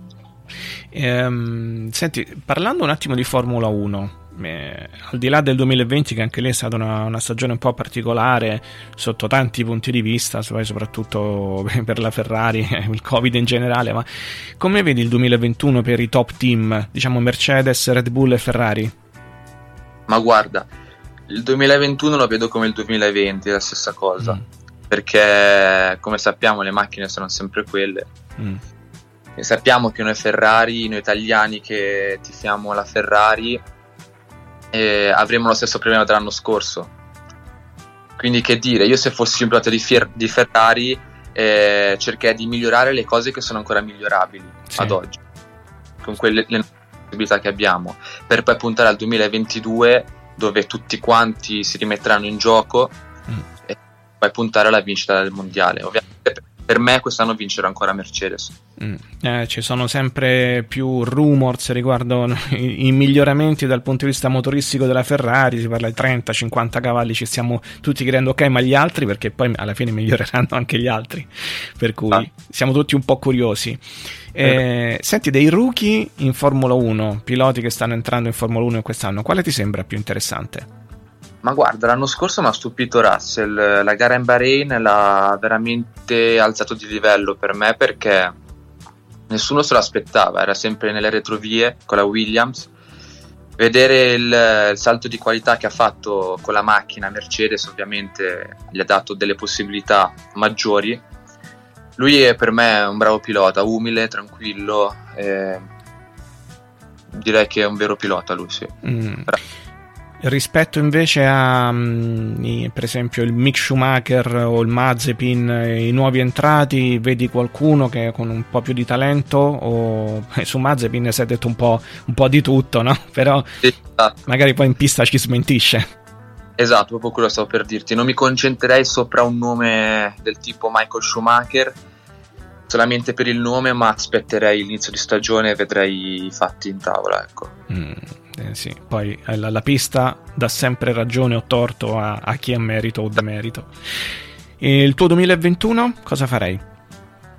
Ehm, senti, parlando un attimo di Formula uno, eh, al di là del duemilaventi, che anche lì è stata una, una stagione un po' particolare sotto tanti punti di vista, soprattutto per la Ferrari, il Covid in generale, ma come vedi il duemilaventuno per i top team, diciamo Mercedes, Red Bull e Ferrari? Ma guarda, il duemilaventuno lo vedo come il duemilaventi, è la stessa cosa, mm. perché come sappiamo le macchine sono sempre quelle. Mm. E sappiamo che noi Ferrari, noi italiani che tifiamo la Ferrari, eh, avremo lo stesso problema dell'anno scorso. Quindi che dire, io se fossi un pilota di, Fier- di Ferrari eh, cercherei di migliorare le cose che sono ancora migliorabili, sì, ad oggi, con quelle le possibilità che abbiamo, per poi puntare al duemilaventidue, dove tutti quanti si rimetteranno in gioco, mm. e poi puntare alla vincita del mondiale. Ovviamente per me quest'anno vincerà ancora Mercedes. Mm. Eh, ci sono sempre più rumors riguardo i, i miglioramenti dal punto di vista motoristico della Ferrari, si parla di trenta cinquanta cavalli, ci stiamo tutti chiedendo ok, ma gli altri, perché poi alla fine miglioreranno anche gli altri, per cui ah. siamo tutti un po' curiosi. Eh, senti, dei rookie in Formula uno, piloti che stanno entrando in Formula uno quest'anno, quale ti sembra più interessante? Ma guarda, l'anno scorso mi ha stupito Russell, la gara in Bahrain l'ha veramente alzato di livello per me, perché nessuno se lo aspettava, era sempre nelle retrovie con la Williams. Vedere il, il salto di qualità che ha fatto con la macchina Mercedes ovviamente gli ha dato delle possibilità maggiori. Lui è per me un bravo pilota, umile, tranquillo, eh, direi che è un vero pilota lui, sì. Mm. Rispetto invece a um, per esempio il Mick Schumacher o il Mazepin, i nuovi entrati, vedi qualcuno che con un po' più di talento? O eh, su Mazepin si è detto un po', un po' di tutto, no? Però esatto, magari poi in pista ci smentisce. Esatto, proprio quello stavo per dirti, non mi concentrerei sopra un nome del tipo Michael Schumacher solamente per il nome, ma aspetterei l'inizio di stagione e vedrei i fatti in tavola, ecco. Mm. Eh sì, poi la, la pista dà sempre ragione o torto a, a chi ha merito o demerito. E il tuo duemilaventuno cosa farei?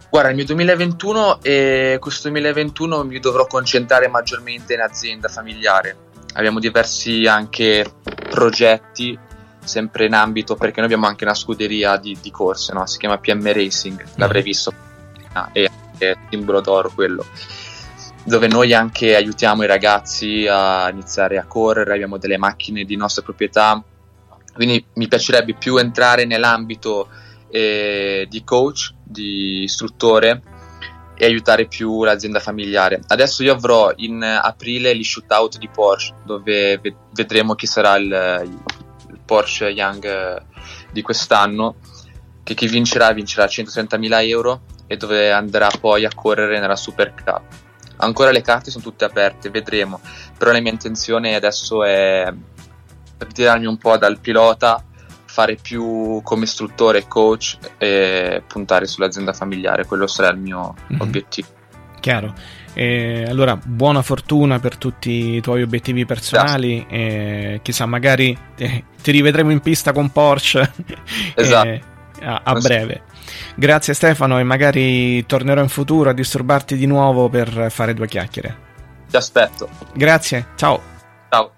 Guarda, il mio duemilaventuno e questo duemilaventuno mi dovrò concentrare maggiormente in azienda familiare. Abbiamo diversi anche progetti, sempre in ambito, perché noi abbiamo anche una scuderia di, di corse, no? Si chiama P M Racing, l'avrei visto, ah, è il simbolo d'oro quello, dove noi anche aiutiamo i ragazzi a iniziare a correre, abbiamo delle macchine di nostra proprietà, quindi mi piacerebbe più entrare nell'ambito eh, di coach, di istruttore e aiutare più l'azienda familiare. Adesso io avrò in aprile gli shootout di Porsche, dove ved- vedremo chi sarà il, il Porsche Young di quest'anno, che chi vincerà vincerà centotrentamila euro e dove andrà poi a correre nella Super Cup. Ancora le carte sono tutte aperte, vedremo, però la mia intenzione adesso è ritirarmi un po' dal pilota, fare più come istruttore e coach e puntare sull'azienda familiare. Quello sarà il mio mm-hmm. obiettivo. Chiaro. E allora buona fortuna per tutti i tuoi obiettivi personali. E chissà, magari eh, ti rivedremo in pista con Porsche. Esatto. e, a, a breve. Grazie Stefano, e magari tornerò in futuro a disturbarti di nuovo per fare due chiacchiere. Ti aspetto. Grazie, ciao. Ciao.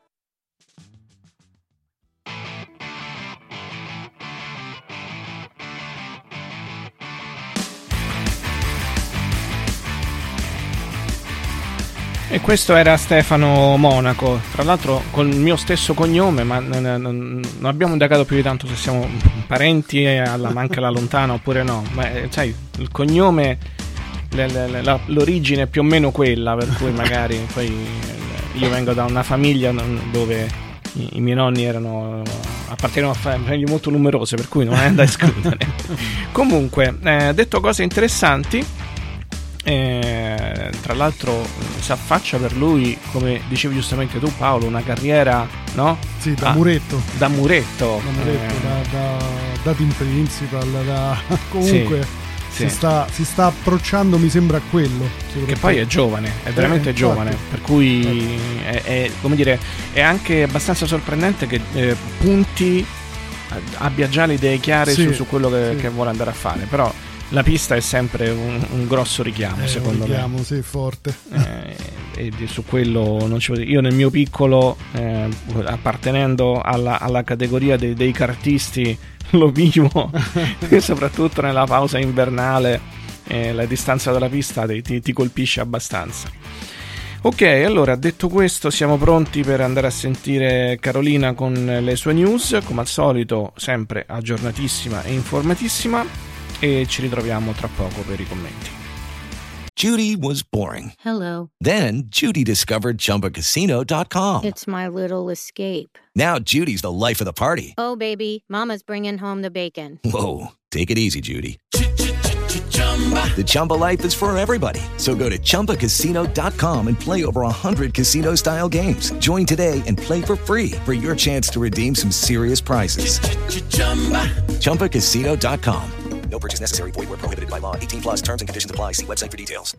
E questo era Stefano Monaco, tra l'altro col mio stesso cognome, ma non, non, non abbiamo indagato più di tanto se siamo parenti alla manca alla lontana oppure no, ma sai, il cognome, le, le, la, l'origine è più o meno quella, per cui magari poi io vengo da una famiglia dove i, i miei nonni erano appartenevano a famiglie molto numerose, per cui non è da escludere. Comunque, eh, detto cose interessanti, Eh, tra l'altro si affaccia per lui, come dicevi giustamente tu Paolo, una carriera, no? Sì, da ah, muretto da muretto, da, muretto eh. da, da, da team principal, da, comunque sì, si, sì. Sta, si sta approcciando, mi sembra, a quello, che poi è giovane, è veramente eh, giovane, per cui è, è, come dire, è anche abbastanza sorprendente che eh, punti abbia già le idee chiare sì, su, su quello che, sì. che vuole andare a fare, però la pista è sempre un, un grosso richiamo, eh, secondo un richiamo, me. Sì, forte. Eh, e su quello non ci io nel mio piccolo, eh, appartenendo alla, alla categoria dei, dei kartisti, lo vivo e soprattutto nella pausa invernale, eh, la distanza dalla pista ti, ti, ti colpisce abbastanza. Ok, allora detto questo siamo pronti per andare a sentire Carolina con le sue news, come al solito sempre aggiornatissima e informatissima, e ci ritroviamo tra poco per i commenti. Judy was boring. Hello. Then Judy discovered Chumba Casino dot com. It's my little escape. Now Judy's the life of the party. Oh, baby, mama's bringing home the bacon. Whoa, take it easy, Judy. The Chumba life is for everybody. So go to Chumba Casino dot com and play over one hundred casino-style games. Join today and play for free for your chance to redeem some serious prizes. Chumba Casino dot com. No purchase necessary. Void where prohibited by law. eighteen plus terms and conditions apply. See website for details.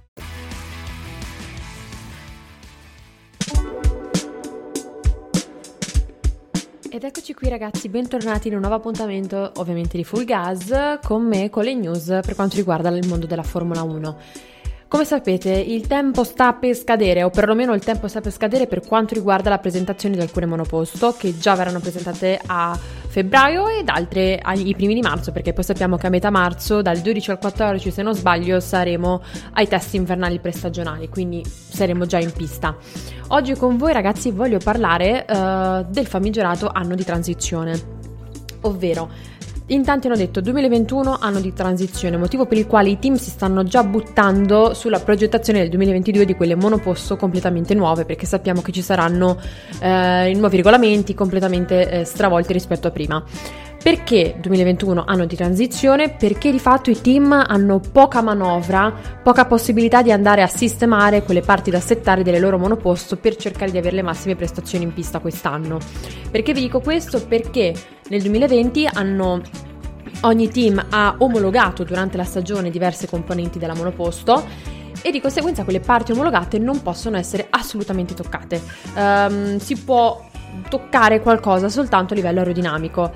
Ed eccoci qui ragazzi, bentornati in un nuovo appuntamento ovviamente di Full Gas con me, con le news per quanto riguarda il mondo della Formula uno. Come sapete il tempo sta per scadere, o perlomeno il tempo sta per scadere per quanto riguarda la presentazione di alcune monoposto che già verranno presentate a febbraio ed altre ai primi di marzo, perché poi sappiamo che a metà marzo, dal dodici al quattordici se non sbaglio, saremo ai test invernali prestagionali, quindi saremo già in pista. Oggi con voi ragazzi voglio parlare uh, del famigerato anno di transizione, ovvero in tanti hanno detto duemilaventuno anno di transizione, motivo per il quale i team si stanno già buttando sulla progettazione del duemilaventidue di quelle monoposto completamente nuove, perché sappiamo che ci saranno eh, nuovi regolamenti completamente eh, stravolti rispetto a prima. Perché duemilaventuno anno di transizione? Perché di fatto i team hanno poca manovra, poca possibilità di andare a sistemare quelle parti da settare delle loro monoposto per cercare di avere le massime prestazioni in pista quest'anno. Perché vi dico questo? Perché nel duemilaventi hanno ogni team ha omologato durante la stagione diverse componenti della monoposto e di conseguenza quelle parti omologate non possono essere assolutamente toccate. Um, si può toccare qualcosa soltanto a livello aerodinamico.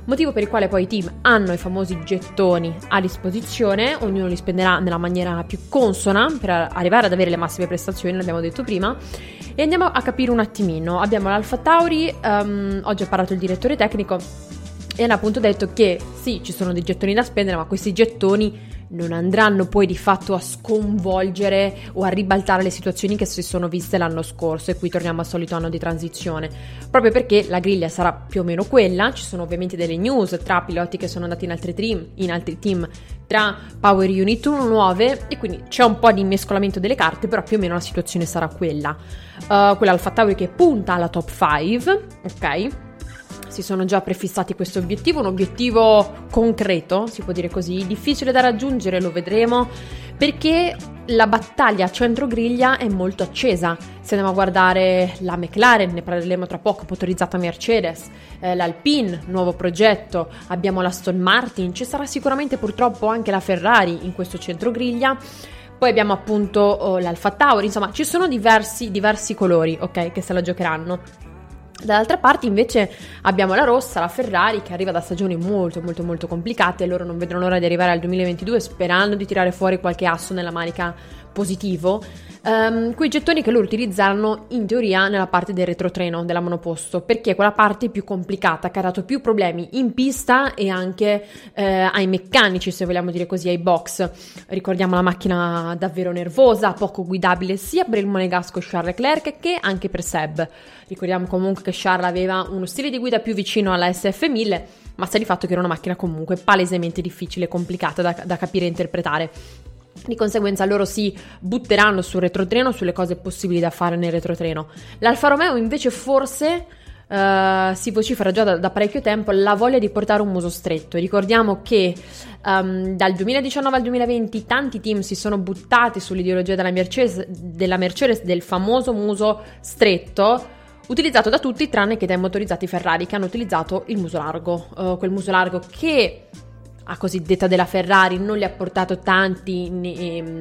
motivo per il quale poi i team hanno i famosi gettoni a disposizione, ognuno li spenderà nella maniera più consona per arrivare ad avere le massime prestazioni, l'abbiamo detto prima, e andiamo a capire un attimino. Abbiamo l'AlphaTauri, um, oggi ha parlato il direttore tecnico e hanno appunto detto che sì, ci sono dei gettoni da spendere, ma questi gettoni non andranno poi di fatto a sconvolgere o a ribaltare le situazioni che si sono viste l'anno scorso, e qui torniamo al solito anno di transizione, proprio perché la griglia sarà più o meno quella. Ci sono ovviamente delle news tra piloti che sono andati in altri team, in altri team tra Power Unit nuove, e quindi c'è un po' di mescolamento delle carte, però più o meno la situazione sarà quella. Uh, quella AlphaTauri che punta alla top cinque, ok? Si sono già prefissati questo obiettivo, un obiettivo concreto, si può dire così, difficile da raggiungere, lo vedremo, perché la battaglia centrogriglia è molto accesa. Se andiamo a guardare la McLaren, ne parleremo tra poco, motorizzata Mercedes, eh, l'Alpine, nuovo progetto, abbiamo l'Aston Martin, ci sarà sicuramente purtroppo anche la Ferrari in questo centrogriglia. Poi abbiamo appunto oh, l'AlphaTauri, insomma ci sono diversi, diversi colori, ok, che se la giocheranno. Dall'altra parte invece abbiamo la rossa, la Ferrari, che arriva da stagioni molto molto molto complicate, loro non vedono l'ora di arrivare al duemilaventidue sperando di tirare fuori qualche asso nella manica positivo, um, quei gettoni che loro utilizzeranno in teoria nella parte del retrotreno della monoposto, perché è quella parte più complicata, che ha dato più problemi in pista e anche eh, ai meccanici, se vogliamo dire così, ai box. Ricordiamo la macchina davvero nervosa, poco guidabile sia per il monegasco Charles Leclerc che anche per Seb. Ricordiamo comunque che Charles aveva uno stile di guida più vicino alla S F mille, ma sta di fatto che era una macchina comunque palesemente difficile e complicata da, da capire e interpretare. Di conseguenza loro si butteranno sul retrotreno, sulle cose possibili da fare nel retrotreno. L'Alfa Romeo invece forse uh, si vocifera già da, da parecchio tempo la voglia di portare un muso stretto. Ricordiamo che um, dal duemiladiciannove al duemilaventi tanti team si sono buttati sull'ideologia della Mercedes, della Mercedes del famoso muso stretto, utilizzato da tutti tranne che dai motorizzati Ferrari, che hanno utilizzato il muso largo, uh, quel muso largo che a cosiddetta della Ferrari non li ha portato tanti, ne,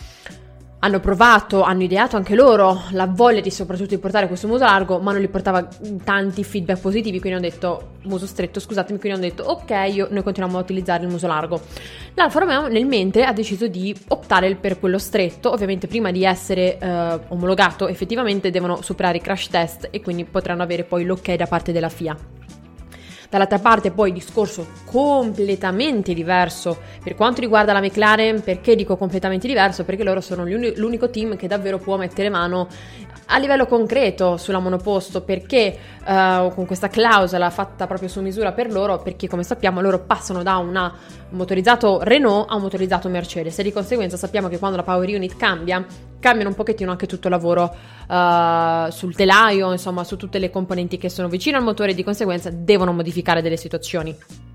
hanno provato, hanno ideato anche loro la voglia di soprattutto di portare questo muso largo, ma non li portava tanti feedback positivi, quindi hanno detto muso stretto, scusatemi, quindi hanno detto ok, io, noi continuiamo a utilizzare il muso largo. L'Alfa Romeo nel mente ha deciso di optare per quello stretto, ovviamente prima di essere eh, omologato effettivamente devono superare i crash test e quindi potranno avere poi l'ok da parte della F I A. Dall'altra parte poi discorso completamente diverso per quanto riguarda la McLaren. Perché dico completamente diverso? Perché loro sono l'unico team che davvero può mettere mano a livello concreto sulla monoposto, perché uh, con questa clausola fatta proprio su misura per loro, perché come sappiamo loro passano da un motorizzato Renault a un motorizzato Mercedes, e di conseguenza sappiamo che quando la Power Unit cambia, cambiano un pochettino anche tutto il lavoro uh, sul telaio, insomma su tutte le componenti che sono vicine al motore, e di conseguenza devono modificare delle situazioni.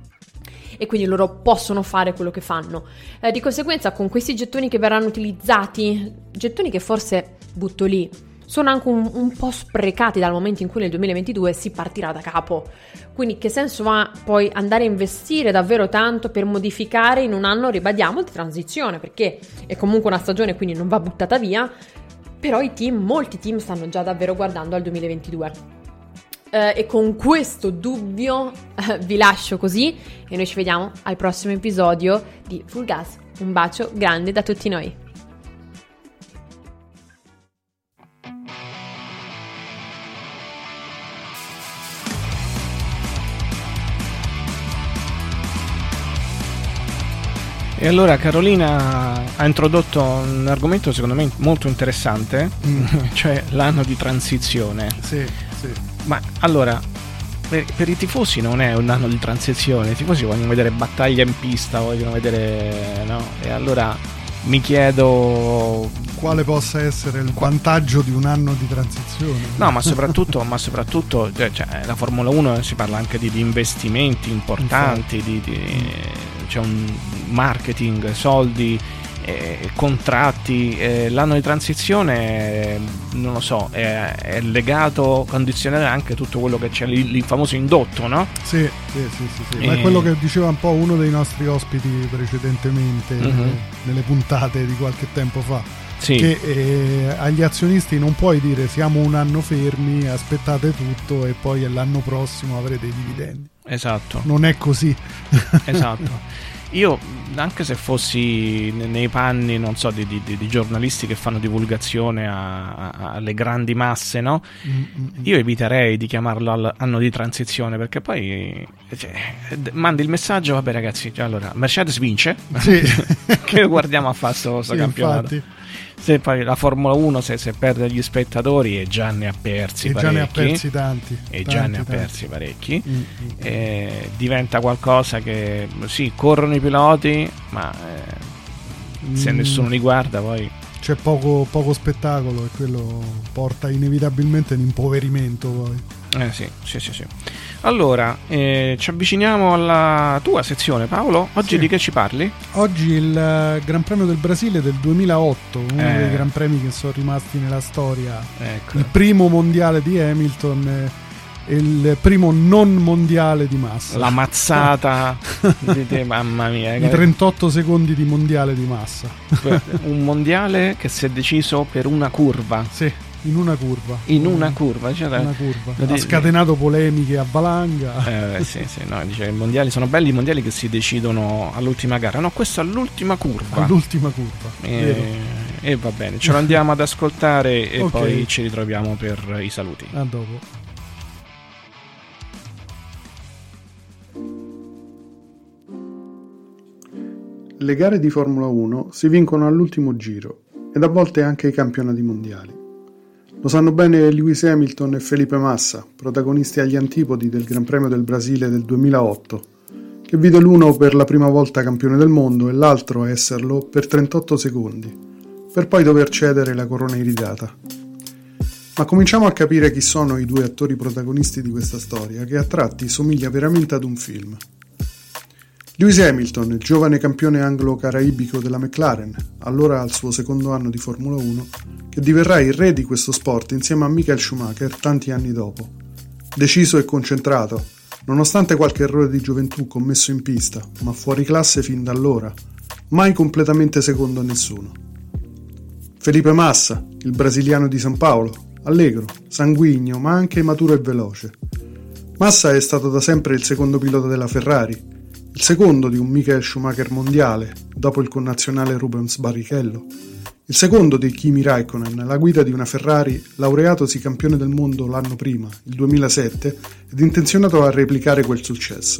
E quindi loro possono fare quello che fanno. Eh, di conseguenza con questi gettoni che verranno utilizzati, gettoni che forse butto lì, sono anche un, un po' sprecati dal momento in cui nel duemilaventidue si partirà da capo. Quindi che senso ha poi andare a investire davvero tanto per modificare in un anno, ribadiamo, di transizione, perché è comunque una stagione, quindi non va buttata via, però i team, molti team stanno già davvero guardando al duemilaventidue. Uh, e con questo dubbio uh, vi lascio così e noi ci vediamo al prossimo episodio di Full Gas. Un bacio grande da tutti noi. E allora Carolina ha introdotto un argomento secondo me molto interessante, mm. cioè l'anno di transizione. Sì, sì. Ma allora, per, per i tifosi non è un anno di transizione, i tifosi vogliono vedere battaglia in pista, vogliono vedere, no? E allora mi chiedo quale possa essere il vantaggio di un anno di transizione. No, ma soprattutto, ma soprattutto cioè, la Formula uno si parla anche di, di investimenti importanti, di, di, c'è un marketing, soldi, eh, contratti. Eh, l'anno di transizione, non lo so, è, è legato, condizionare anche tutto quello che c'è, il, il famoso indotto, no? Sì, sì, sì, sì, sì. E... ma è quello che diceva un po' uno dei nostri ospiti precedentemente, uh-huh. eh, nelle puntate di qualche tempo fa. Sì. Che eh, agli azionisti non puoi dire siamo un anno fermi, aspettate tutto e poi l'anno prossimo avrete i dividendi. Esatto. Non è così. Esatto. Io, anche se fossi nei panni, non so, di, di, di giornalisti che fanno divulgazione a, a, alle grandi masse, no? Mm-hmm. Io eviterei di chiamarlo al anno di transizione, perché poi cioè, mandi il messaggio, vabbè ragazzi, cioè, allora Mercedes vince, sì. Che guardiamo a fare sto, sto sì, campionato. Infatti. Se poi la Formula uno se, se perde gli spettatori e già ne ha persi e parecchi, già ne ha persi tanti e tanti, già ne ha tanti. persi parecchi mm, mm, e diventa qualcosa che sì, corrono i piloti, ma eh, mm. se nessuno li guarda poi c'è poco, poco spettacolo, e quello porta inevitabilmente un impoverimento poi. Eh sì, sì, sì, sì. Allora, eh, ci avviciniamo alla tua sezione, Paolo. Oggi sì. Di che ci parli? Oggi il Gran Premio del Brasile del duemilaotto, uno eh. dei Gran Premi che sono rimasti nella storia. Ecco. Il primo mondiale di Hamilton e il primo non mondiale di Massa. La mazzata di te, mamma mia. I trentotto secondi di mondiale di Massa. Un mondiale che si è deciso per una curva. Sì. In una curva. In una curva, cioè, una curva. Ha scatenato polemiche a valanga. Eh, sì, sì, no, dice, i mondiali sono belli, i mondiali che si decidono all'ultima gara. No, questo è all'ultima curva. All'ultima curva. E, e va bene, ce lo andiamo ad ascoltare e okay. Poi ci ritroviamo per i saluti. A dopo. Le gare di Formula uno si vincono all'ultimo giro ed a volte anche i campionati mondiali. Lo sanno bene Lewis Hamilton e Felipe Massa, protagonisti agli antipodi del Gran Premio del Brasile del duemilaotto, che vide l'uno per la prima volta campione del mondo e l'altro a esserlo per trentotto secondi, per poi dover cedere la corona iridata. Ma cominciamo a capire chi sono i due attori protagonisti di questa storia, che a tratti somiglia veramente ad un film. Lewis Hamilton, il giovane campione anglo-caraibico della McLaren, allora al suo secondo anno di Formula uno, che diverrà il re di questo sport insieme a Michael Schumacher tanti anni dopo. Deciso e concentrato, nonostante qualche errore di gioventù commesso in pista, ma fuori classe fin da allora, mai completamente secondo a nessuno. Felipe Massa, il brasiliano di San Paolo, allegro, sanguigno, ma anche maturo e veloce. Massa è stato da sempre il secondo pilota della Ferrari, il secondo di un Michael Schumacher mondiale, dopo il connazionale Rubens Barrichello, il secondo di Kimi Räikkönen, la guida di una Ferrari, laureatosi campione del mondo l'anno prima, il duemilasette, ed intenzionato a replicare quel successo.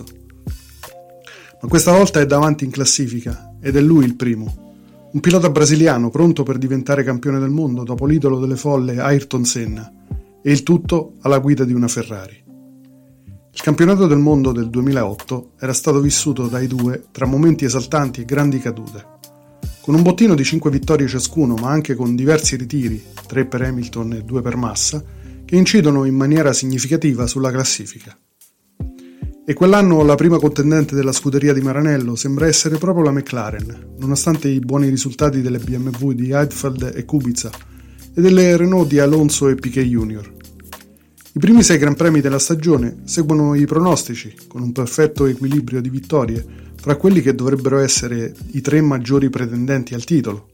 Ma questa volta è davanti in classifica, ed è lui il primo. Un pilota brasiliano pronto per diventare campione del mondo dopo l'idolo delle folle Ayrton Senna, e il tutto alla guida di una Ferrari. Il campionato del mondo del duemilaotto era stato vissuto dai due tra momenti esaltanti e grandi cadute. Con un bottino di cinque vittorie ciascuno, ma anche con diversi ritiri, tre per Hamilton e due per Massa, che incidono in maniera significativa sulla classifica. E quell'anno la prima contendente della scuderia di Maranello sembra essere proprio la McLaren, nonostante i buoni risultati delle B M W di Heidfeld e Kubica e delle Renault di Alonso e Piquet Junior I primi sei Gran Premi della stagione seguono i pronostici, con un perfetto equilibrio di vittorie fra quelli che dovrebbero essere i tre maggiori pretendenti al titolo.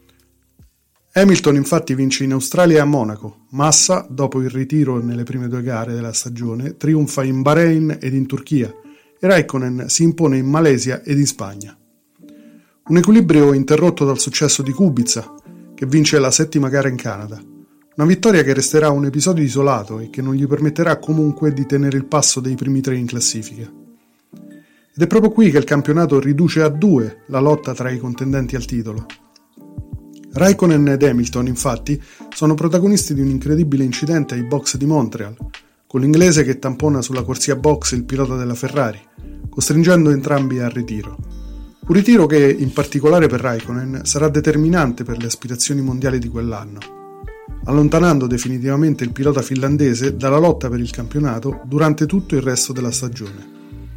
Hamilton infatti vince in Australia e a Monaco, Massa, dopo il ritiro nelle prime due gare della stagione, trionfa in Bahrain ed in Turchia e Räikkönen si impone in Malesia ed in Spagna. Un equilibrio interrotto dal successo di Kubica, che vince la settima gara in Canada. Una vittoria che resterà un episodio isolato e che non gli permetterà comunque di tenere il passo dei primi tre in classifica. Ed è proprio qui che il campionato riduce a due la lotta tra i contendenti al titolo. Räikkönen ed Hamilton, infatti, sono protagonisti di un incredibile incidente ai box di Montreal, con l'inglese che tampona sulla corsia box il pilota della Ferrari, costringendo entrambi al ritiro. Un ritiro che, in particolare per Räikkönen, sarà determinante per le aspirazioni mondiali di quell'anno, allontanando definitivamente il pilota finlandese dalla lotta per il campionato durante tutto il resto della stagione.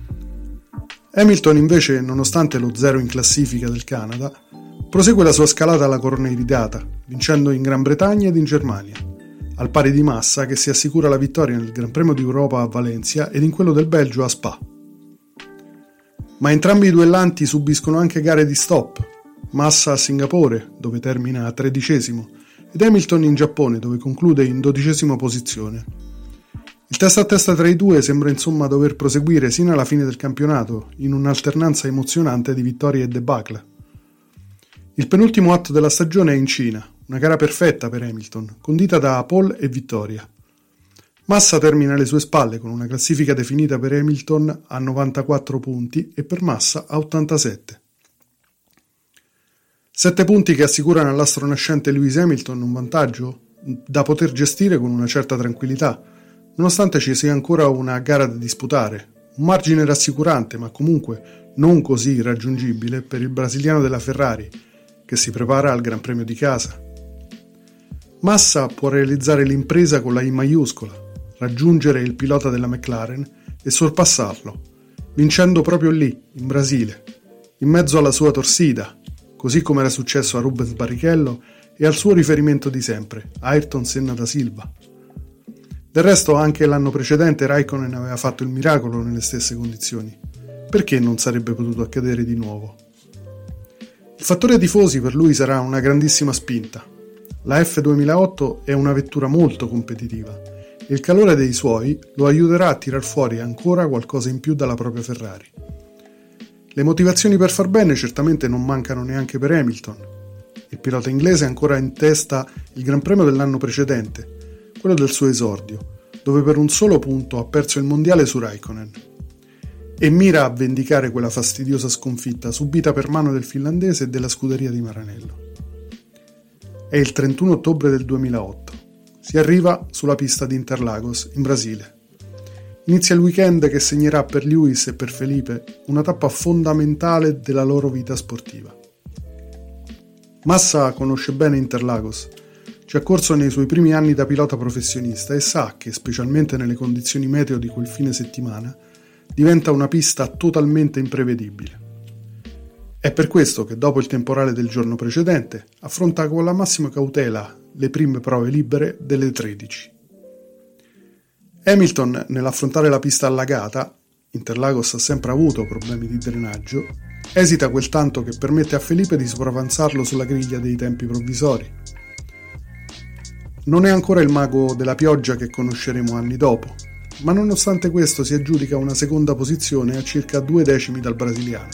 Hamilton invece, nonostante lo zero in classifica del Canada, prosegue la sua scalata alla corona iridata, vincendo in Gran Bretagna ed in Germania, al pari di Massa che si assicura la vittoria nel Gran Premio d'Europa a Valencia ed in quello del Belgio a Spa. Ma entrambi i duellanti subiscono anche gare di stop, Massa a Singapore, dove termina tredicesimo, ed Hamilton in Giappone, dove conclude in dodicesima posizione. Il testa a testa tra i due sembra insomma dover proseguire sino alla fine del campionato, in un'alternanza emozionante di vittorie e debacle. Il penultimo atto della stagione è in Cina, una gara perfetta per Hamilton, condita da pole e vittoria. Massa termina alle sue spalle con una classifica definita per Hamilton a novantaquattro punti e per Massa a ottantasette. Sette punti che assicurano all'astro nascente Lewis Hamilton un vantaggio da poter gestire con una certa tranquillità, nonostante ci sia ancora una gara da disputare, un margine rassicurante ma comunque non così raggiungibile per il brasiliano della Ferrari, che si prepara al Gran Premio di casa. Massa può realizzare l'impresa con la I maiuscola, raggiungere il pilota della McLaren e sorpassarlo, vincendo proprio lì, in Brasile, in mezzo alla sua torsida, così come era successo a Rubens Barrichello e al suo riferimento di sempre, Ayrton Senna da Silva. Del resto anche l'anno precedente Raikkonen aveva fatto il miracolo nelle stesse condizioni. Perché non sarebbe potuto accadere di nuovo? Il fattore tifosi per lui sarà una grandissima spinta. La F duemilaotto è una vettura molto competitiva e il calore dei suoi lo aiuterà a tirar fuori ancora qualcosa in più dalla propria Ferrari. Le motivazioni per far bene certamente non mancano neanche per Hamilton. Il pilota inglese ha ancora in testa il Gran Premio dell'anno precedente, quello del suo esordio, dove per un solo punto ha perso il mondiale su Raikkonen, e mira a vendicare quella fastidiosa sconfitta subita per mano del finlandese e della scuderia di Maranello. È il trentuno ottobre del duemilaotto. Si arriva sulla pista di Interlagos, in Brasile. Inizia il weekend che segnerà per Lewis e per Felipe una tappa fondamentale della loro vita sportiva. Massa conosce bene Interlagos, ci ha corso nei suoi primi anni da pilota professionista e sa che, specialmente nelle condizioni meteo di quel fine settimana, diventa una pista totalmente imprevedibile. È per questo che dopo il temporale del giorno precedente affronta con la massima cautela le prime prove libere delle tredici. Hamilton, nell'affrontare la pista allagata, Interlagos ha sempre avuto problemi di drenaggio, esita quel tanto che permette a Felipe di sopravanzarlo sulla griglia dei tempi provvisori. Non è ancora il mago della pioggia che conosceremo anni dopo, ma nonostante questo si aggiudica una seconda posizione a circa due decimi dal brasiliano.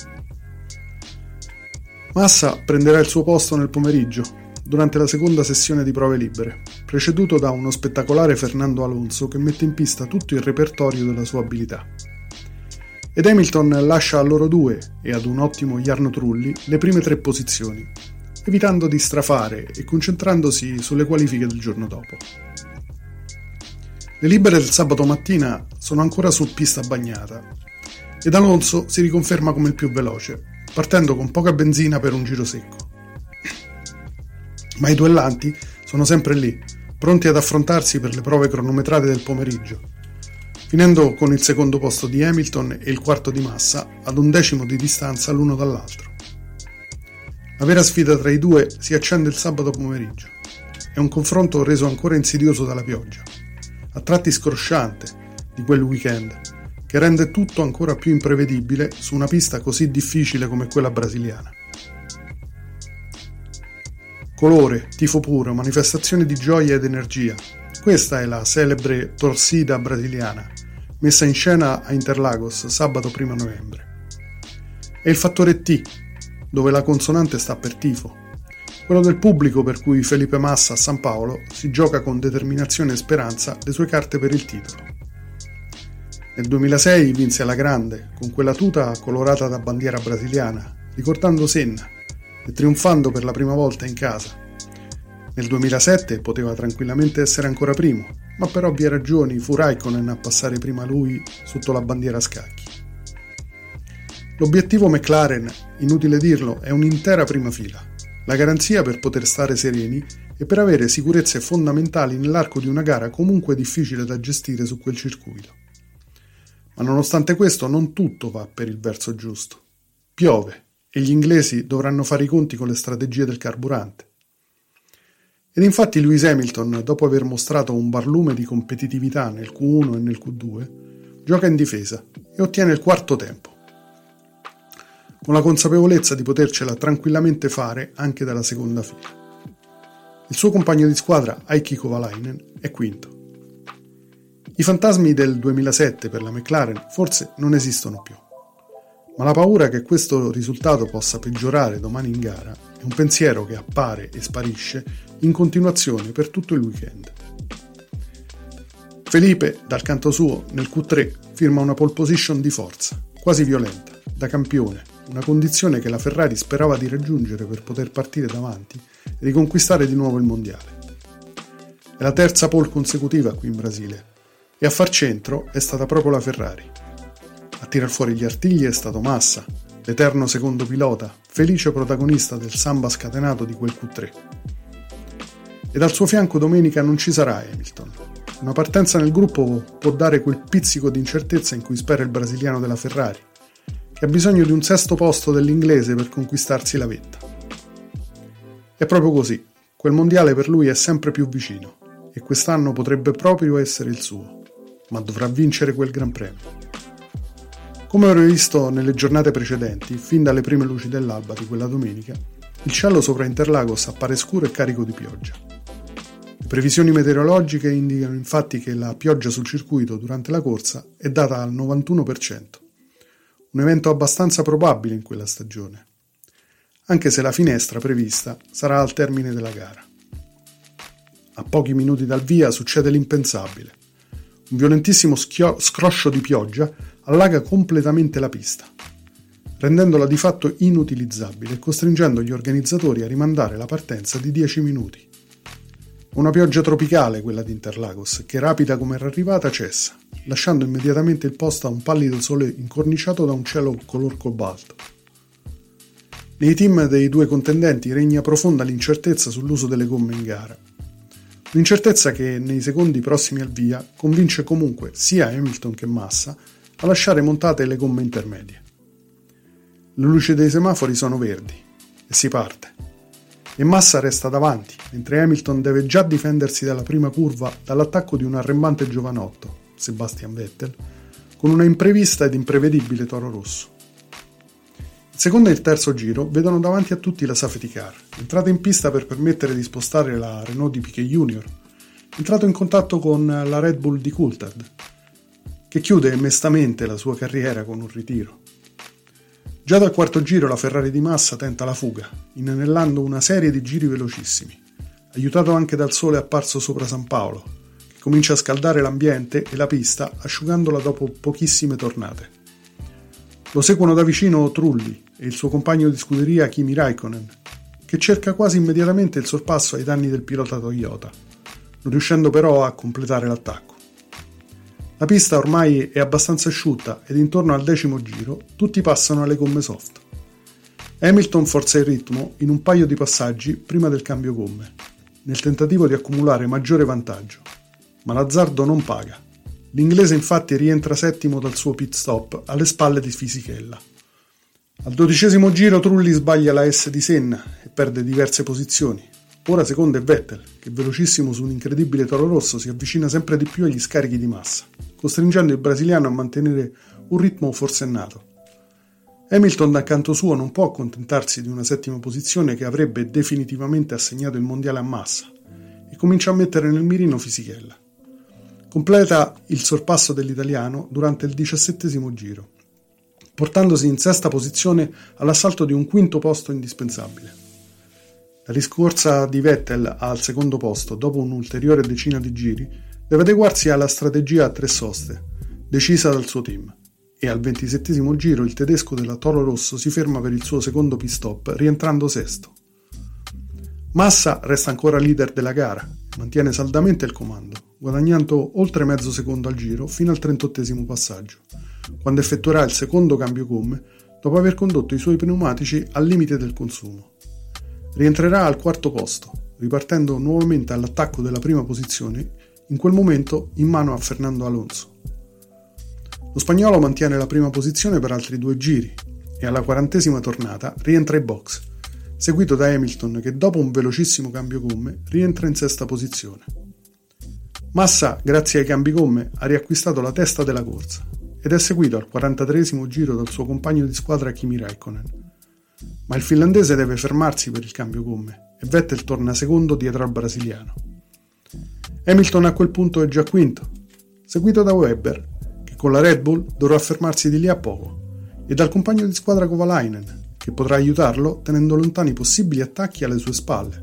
Massa prenderà il suo posto nel pomeriggio, durante la seconda sessione di prove libere, preceduto da uno spettacolare Fernando Alonso che mette in pista tutto il repertorio della sua abilità. Ed Hamilton lascia a loro due, e ad un ottimo Jarno Trulli, le prime tre posizioni, evitando di strafare e concentrandosi sulle qualifiche del giorno dopo. Le libere del sabato mattina sono ancora su pista bagnata, ed Alonso si riconferma come il più veloce, partendo con poca benzina per un giro secco. Ma i duellanti sono sempre lì, pronti ad affrontarsi per le prove cronometrate del pomeriggio, finendo con il secondo posto di Hamilton e il quarto di Massa ad un decimo di distanza l'uno dall'altro. La vera sfida tra i due si accende il sabato pomeriggio. È un confronto reso ancora insidioso dalla pioggia, a tratti scrosciante, di quel weekend, che rende tutto ancora più imprevedibile su una pista così difficile come quella brasiliana. Colore, tifo puro, manifestazione di gioia ed energia. Questa è la celebre torsida brasiliana, messa in scena a Interlagos sabato primo novembre. È il fattore T, dove la consonante sta per tifo, quello del pubblico per cui Felipe Massa a San Paolo si gioca con determinazione e speranza le sue carte per il titolo. Nel duemilasei vinse alla grande, con quella tuta colorata da bandiera brasiliana, ricordando Senna, e trionfando per la prima volta in casa. Nel duemilasette poteva tranquillamente essere ancora primo, ma per ovvie ragioni fu Raikkonen a passare prima lui sotto la bandiera a scacchi. L'obiettivo McLaren, inutile dirlo, è un'intera prima fila, la garanzia per poter stare sereni e per avere sicurezze fondamentali nell'arco di una gara comunque difficile da gestire su quel circuito. Ma nonostante questo non tutto va per il verso giusto. Piove e gli inglesi dovranno fare i conti con le strategie del carburante. Ed infatti Lewis Hamilton, dopo aver mostrato un barlume di competitività nel Q uno e nel Q due, gioca in difesa e ottiene il quarto tempo, con la consapevolezza di potercela tranquillamente fare anche dalla seconda fila. Il suo compagno di squadra, Heikki Kovalainen, è quinto. I fantasmi del duemilasette per la McLaren forse non esistono più, ma la paura che questo risultato possa peggiorare domani in gara è un pensiero che appare e sparisce in continuazione per tutto il weekend. Felipe, dal canto suo, nel Q tre firma una pole position di forza, quasi violenta, da campione, una condizione che la Ferrari sperava di raggiungere per poter partire davanti e riconquistare di nuovo il mondiale. È la terza pole consecutiva qui in Brasile e a far centro è stata proprio la Ferrari. A tirar fuori gli artigli è stato Massa, l'eterno secondo pilota, felice protagonista del samba scatenato di quel Q tre. Ed al suo fianco domenica non ci sarà Hamilton. Una partenza nel gruppo può dare quel pizzico di incertezza in cui spera il brasiliano della Ferrari, che ha bisogno di un sesto posto dell'inglese per conquistarsi la vetta. È proprio così, quel mondiale per lui è sempre più vicino e quest'anno potrebbe proprio essere il suo, ma dovrà vincere quel Gran Premio. Come avrei visto nelle giornate precedenti, fin dalle prime luci dell'alba di quella domenica, il cielo sopra Interlagos appare scuro e carico di pioggia. Le previsioni meteorologiche indicano infatti che la pioggia sul circuito durante la corsa è data al novantuno per cento, un evento abbastanza probabile in quella stagione, anche se la finestra prevista sarà al termine della gara. A pochi minuti dal via succede l'impensabile. Un violentissimo schio- scroscio di pioggia allaga completamente la pista, rendendola di fatto inutilizzabile e costringendo gli organizzatori a rimandare la partenza di dieci minuti. Una pioggia tropicale quella di Interlagos, che rapida come era arrivata cessa, lasciando immediatamente il posto a un pallido sole incorniciato da un cielo color cobalto. Nei team dei due contendenti regna profonda l'incertezza sull'uso delle gomme in gara. Un'incertezza che nei secondi prossimi al via convince comunque sia Hamilton che Massa a lasciare montate le gomme intermedie. Le luci dei semafori sono verdi e si parte. E Massa resta davanti, mentre Hamilton deve già difendersi dalla prima curva dall'attacco di un arrembante giovanotto, Sebastian Vettel, con una imprevista ed imprevedibile Toro Rosso. Il secondo e il terzo giro vedono davanti a tutti la safety car, entrata in pista per permettere di spostare la Renault di Piquet Junior, entrato in contatto con la Red Bull di Coulthard, che chiude mestamente la sua carriera con un ritiro. Già dal quarto giro la Ferrari di Massa tenta la fuga, inanellando una serie di giri velocissimi, aiutato anche dal sole apparso sopra San Paolo, che comincia a scaldare l'ambiente e la pista asciugandola dopo pochissime tornate. Lo seguono da vicino Trulli e il suo compagno di scuderia Kimi Räikkönen, che cerca quasi immediatamente il sorpasso ai danni del pilota Toyota, non riuscendo però a completare l'attacco. La pista ormai è abbastanza asciutta ed intorno al decimo giro tutti passano alle gomme soft. Hamilton forza il ritmo in un paio di passaggi prima del cambio gomme, nel tentativo di accumulare maggiore vantaggio, ma l'azzardo non paga. L'inglese infatti rientra settimo dal suo pit stop alle spalle di Fisichella. Al dodicesimo giro Trulli sbaglia la S di Senna e perde diverse posizioni. Ora secondo è Vettel, che velocissimo su un incredibile Toro Rosso si avvicina sempre di più agli scarichi di Massa, costringendo il brasiliano a mantenere un ritmo forsennato. Hamilton dal canto suo non può accontentarsi di una settima posizione che avrebbe definitivamente assegnato il mondiale a Massa e comincia a mettere nel mirino Fisichella. Completa il sorpasso dell'italiano durante il diciassettesimo giro, portandosi in sesta posizione all'assalto di un quinto posto indispensabile. La riscorsa di Vettel al secondo posto, dopo un'ulteriore decina di giri, deve adeguarsi alla strategia a tre soste, decisa dal suo team, e al ventisettesimo giro il tedesco della Toro Rosso si ferma per il suo secondo pit stop, rientrando sesto. Massa resta ancora leader della gara, mantiene saldamente il comando, guadagnando oltre mezzo secondo al giro fino al trentottesimo passaggio, quando effettuerà il secondo cambio gomme dopo aver condotto i suoi pneumatici al limite del consumo. Rientrerà al quarto posto, ripartendo nuovamente all'attacco della prima posizione, in quel momento in mano a Fernando Alonso. Lo spagnolo mantiene la prima posizione per altri due giri e alla quarantesima tornata rientra ai box, seguito da Hamilton che dopo un velocissimo cambio gomme rientra in sesta posizione. Massa, grazie ai cambi gomme, ha riacquistato la testa della corsa ed è seguito al quarantatreesimo giro dal suo compagno di squadra Kimi Räikkönen. Ma il finlandese deve fermarsi per il cambio gomme e Vettel torna secondo dietro al brasiliano. Hamilton a quel punto è già quinto, seguito da Webber, che con la Red Bull dovrà fermarsi di lì a poco, e dal compagno di squadra Kovalainen, che potrà aiutarlo tenendo lontani possibili attacchi alle sue spalle.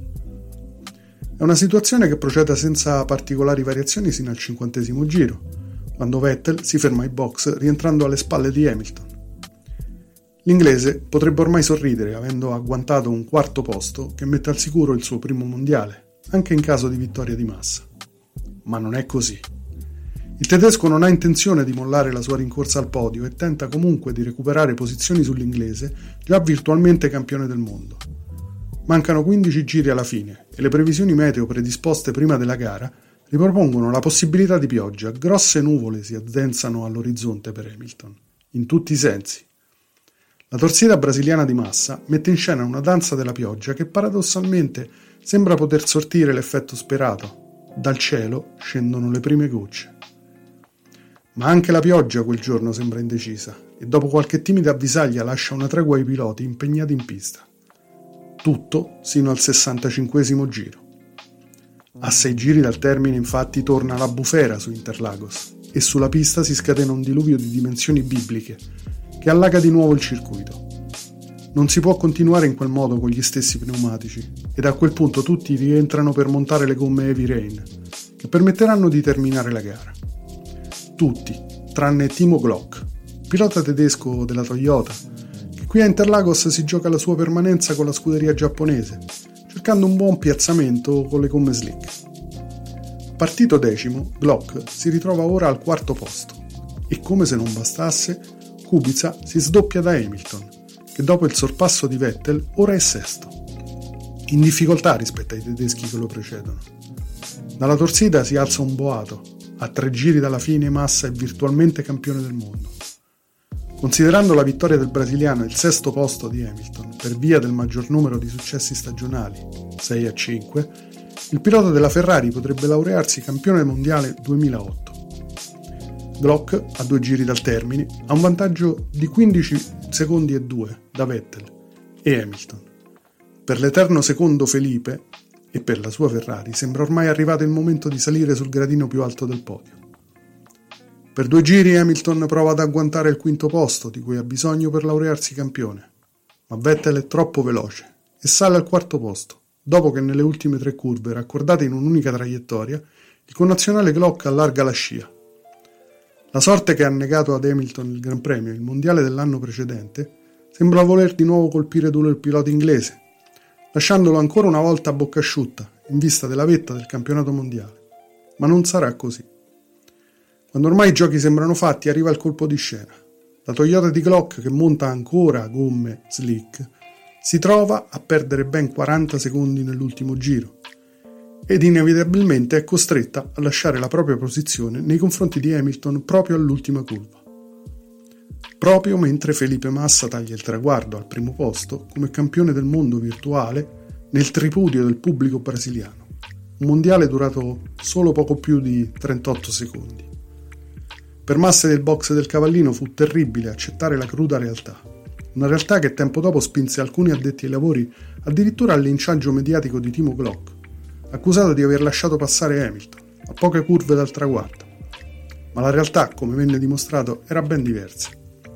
È una situazione che procede senza particolari variazioni sino al cinquantesimo giro, quando Vettel si ferma ai box rientrando alle spalle di Hamilton. L'inglese potrebbe ormai sorridere avendo agguantato un quarto posto che mette al sicuro il suo primo mondiale, anche in caso di vittoria di Massa. Ma non è così. Il tedesco non ha intenzione di mollare la sua rincorsa al podio e tenta comunque di recuperare posizioni sull'inglese, già virtualmente campione del mondo. Mancano quindici giri alla fine e le previsioni meteo predisposte prima della gara ripropongono la possibilità di pioggia. Grosse nuvole si addensano all'orizzonte per Hamilton, in tutti i sensi. La torsida brasiliana di Massa mette in scena una danza della pioggia che paradossalmente sembra poter sortire l'effetto sperato. Dal cielo scendono le prime gocce. Ma anche la pioggia quel giorno sembra indecisa e dopo qualche timida avvisaglia lascia una tregua ai piloti impegnati in pista. Tutto sino al sessantacinquesimo giro. A sei giri dal termine infatti torna la bufera su Interlagos e sulla pista si scatena un diluvio di dimensioni bibliche che allaga di nuovo il circuito. Non si può continuare in quel modo con gli stessi pneumatici ed a quel punto tutti rientrano per montare le gomme Heavy Rain che permetteranno di terminare la gara. Tutti, tranne Timo Glock, pilota tedesco della Toyota, che qui a Interlagos si gioca la sua permanenza con la scuderia giapponese, cercando un buon piazzamento con le gomme slick. Partito decimo, Glock si ritrova ora al quarto posto e, come se non bastasse, Kubica si sdoppia da Hamilton, che dopo il sorpasso di Vettel ora è sesto, in difficoltà rispetto ai tedeschi che lo precedono. Dalla torsida si alza un boato. A tre giri dalla fine Massa è virtualmente campione del mondo. Considerando la vittoria del brasiliano e il sesto posto di Hamilton per via del maggior numero di successi stagionali, sei a cinque, il pilota della Ferrari potrebbe laurearsi campione mondiale duemilaotto. Glock, a due giri dal termine, ha un vantaggio di quindici secondi e due da Vettel e Hamilton. Per l'eterno secondo Felipe e per la sua Ferrari sembra ormai arrivato il momento di salire sul gradino più alto del podio. Per due giri Hamilton prova ad agguantare il quinto posto di cui ha bisogno per laurearsi campione, ma Vettel è troppo veloce e sale al quarto posto, dopo che nelle ultime tre curve raccordate in un'unica traiettoria il connazionale Glock allarga la scia. La sorte che ha negato ad Hamilton il Gran Premio e il mondiale dell'anno precedente sembra voler di nuovo colpire duro il pilota inglese, lasciandolo ancora una volta a bocca asciutta in vista della vetta del campionato mondiale. Ma non sarà così. Quando ormai i giochi sembrano fatti arriva il colpo di scena. La Toyota di Glock, che monta ancora gomme slick, si trova a perdere ben quaranta secondi nell'ultimo giro ed inevitabilmente è costretta a lasciare la propria posizione nei confronti di Hamilton proprio all'ultima curva. Proprio mentre Felipe Massa taglia il traguardo al primo posto come campione del mondo virtuale nel tripudio del pubblico brasiliano, un mondiale durato solo poco più di trentotto secondi. Per Massa del box del Cavallino fu terribile accettare la cruda realtà, una realtà che tempo dopo spinse alcuni addetti ai lavori addirittura al linciaggio mediatico di Timo Glock, accusato di aver lasciato passare Hamilton a poche curve dal traguardo. Ma la realtà, come venne dimostrato, era ben diversa.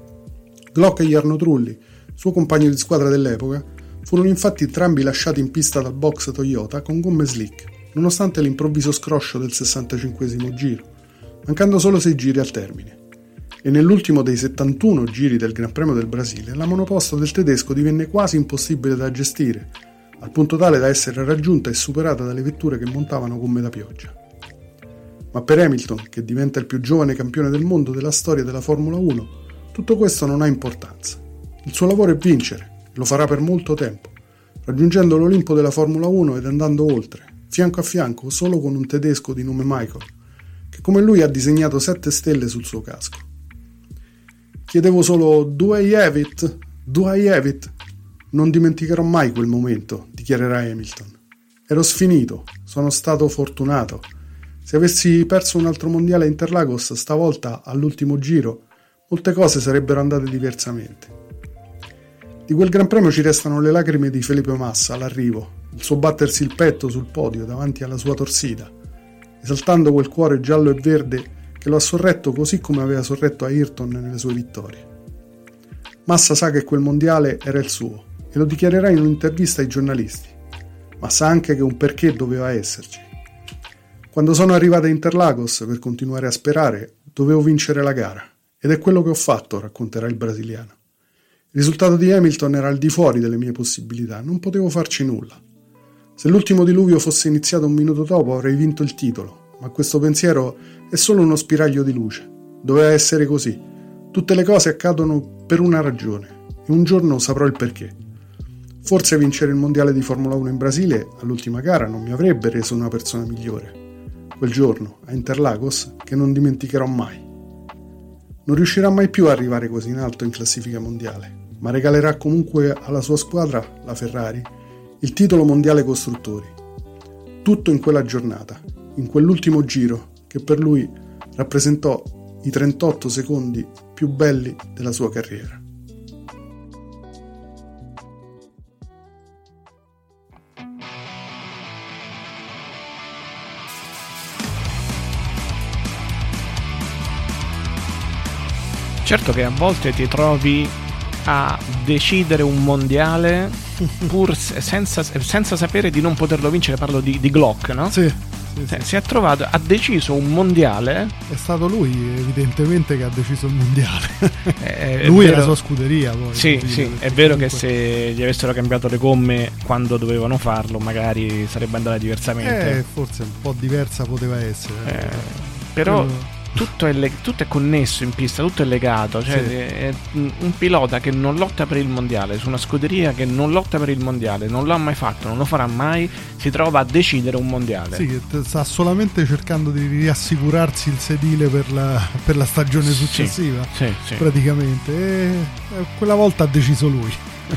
Glock e Jarno Trulli, suo compagno di squadra dell'epoca, furono infatti entrambi lasciati in pista dal box Toyota con gomme slick, nonostante l'improvviso scroscio del sessantacinquesimo giro, mancando solo sei giri al termine. E nell'ultimo dei settantuno giri del Gran Premio del Brasile, la monoposto del tedesco divenne quasi impossibile da gestire, al punto tale da essere raggiunta e superata dalle vetture che montavano gomme da pioggia. Ma per Hamilton, che diventa il più giovane campione del mondo della storia della Formula uno, tutto questo non ha importanza. Il suo lavoro è vincere, lo farà per molto tempo, raggiungendo l'Olimpo della Formula uno ed andando oltre, fianco a fianco solo con un tedesco di nome Michael, che come lui ha disegnato sette stelle sul suo casco. Chiedevo solo "Do I have it? Do I have it?" Non dimenticherò mai quel momento, dichiarerà Hamilton. Ero sfinito, sono stato fortunato. Se avessi perso un altro mondiale a Interlagos, stavolta all'ultimo giro, molte cose sarebbero andate diversamente. Di quel Gran Premio ci restano le lacrime di Felipe Massa all'arrivo, il suo battersi il petto sul podio davanti alla sua torsida, esaltando quel cuore giallo e verde che lo ha sorretto così come aveva sorretto Ayrton nelle sue vittorie. Massa sa che quel mondiale era il suo e lo dichiarerà in un'intervista ai giornalisti, ma sa anche che un perché doveva esserci. Quando sono arrivato a Interlagos per continuare a sperare, dovevo vincere la gara, ed è quello che ho fatto, racconterà il brasiliano. Il risultato di Hamilton era al di fuori delle mie possibilità, non potevo farci nulla. Se l'ultimo diluvio fosse iniziato un minuto dopo avrei vinto il titolo, ma questo pensiero è solo uno spiraglio di luce. Doveva essere così. Tutte le cose accadono per una ragione, e un giorno saprò il perché. Forse vincere il mondiale di Formula uno in Brasile all'ultima gara non mi avrebbe reso una persona migliore. Quel giorno, a Interlagos, che non dimenticherò mai. Non riuscirà mai più a arrivare così in alto in classifica mondiale, ma regalerà comunque alla sua squadra, la Ferrari, il titolo mondiale costruttori. Tutto in quella giornata, in quell'ultimo giro, che per lui rappresentò i trentotto secondi più belli della sua carriera. Certo che a volte ti trovi a decidere un mondiale pur senza, senza sapere di non poterlo vincere. Parlo di, di Glock, no? Sì, sì, sì. sì. Si è trovato, ha deciso un mondiale. È stato lui evidentemente che ha deciso il mondiale. È, lui è e la sua scuderia poi, sì, sì, è vero comunque... che se gli avessero cambiato le gomme quando dovevano farlo magari sarebbe andata diversamente. Eh, forse un po' diversa poteva essere. Eh, però Quello... Tutto è, leg- tutto è connesso in pista, tutto è legato, cioè sì. è un pilota che non lotta per il mondiale, su una scuderia che non lotta per il mondiale, non l'ha mai fatto, non lo farà mai, si trova a decidere un mondiale. Sì, che sta solamente cercando di riassicurarsi il sedile per la, per la stagione successiva, sì, sì, sì. praticamente, e quella volta ha deciso lui.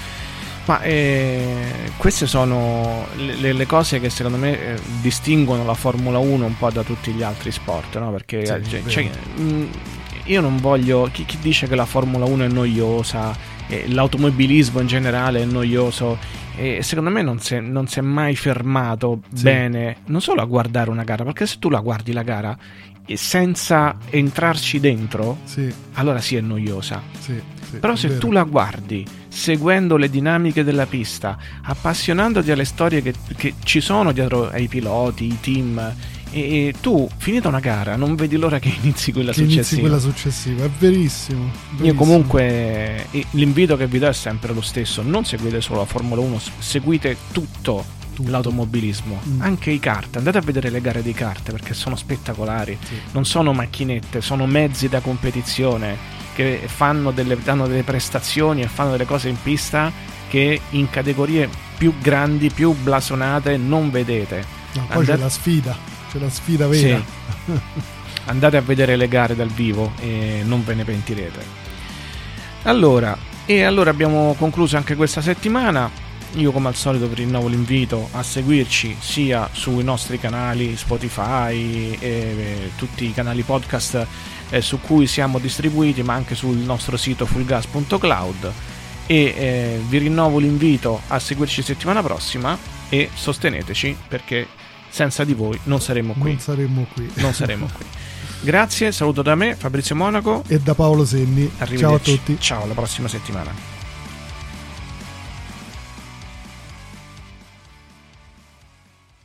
Ma eh, queste sono le, le cose che secondo me eh, distinguono la Formula uno un po' da tutti gli altri sport, no? Perché sì, cioè, cioè, mh, io non voglio chi, chi dice che la Formula uno è noiosa, eh, l'automobilismo in generale è noioso, e secondo me non si è, non si è mai fermato sì. bene non solo a guardare una gara, perché se tu la guardi la gara e senza entrarci dentro, sì. allora sì è noiosa. Sì, sì, però se vero. tu la guardi seguendo le dinamiche della pista, appassionandoti alle storie che, che ci sono dietro ai piloti, i team, e, e tu finita una gara non vedi l'ora che inizi quella che successiva. Inizi quella successiva, è verissimo, verissimo. Io comunque l'invito che vi do è sempre lo stesso: non seguite solo la Formula uno, seguite tutto. Tutto. L'automobilismo, mm. anche i kart, andate a vedere le gare dei kart perché sono spettacolari, sì. non sono macchinette, sono mezzi da competizione che fanno delle, danno delle prestazioni e fanno delle cose in pista che in categorie più grandi, più blasonate non vedete. No, poi andate... c'è la sfida, c'è la sfida vera. Sì. Andate a vedere le gare dal vivo e non ve ne pentirete. Allora, e allora abbiamo concluso anche questa settimana. Io come al solito vi rinnovo l'invito a seguirci sia sui nostri canali Spotify e, e tutti i canali podcast eh, su cui siamo distribuiti, ma anche sul nostro sito fullgas punto cloud, e eh, vi rinnovo l'invito a seguirci settimana prossima e sosteneteci, perché senza di voi non saremmo qui. Non saremmo qui. Non saremmo qui. Grazie, saluto da me, Fabrizio Monaco, e da Paolo Senni. Arrivederci. Ciao a tutti. Ciao, alla prossima settimana.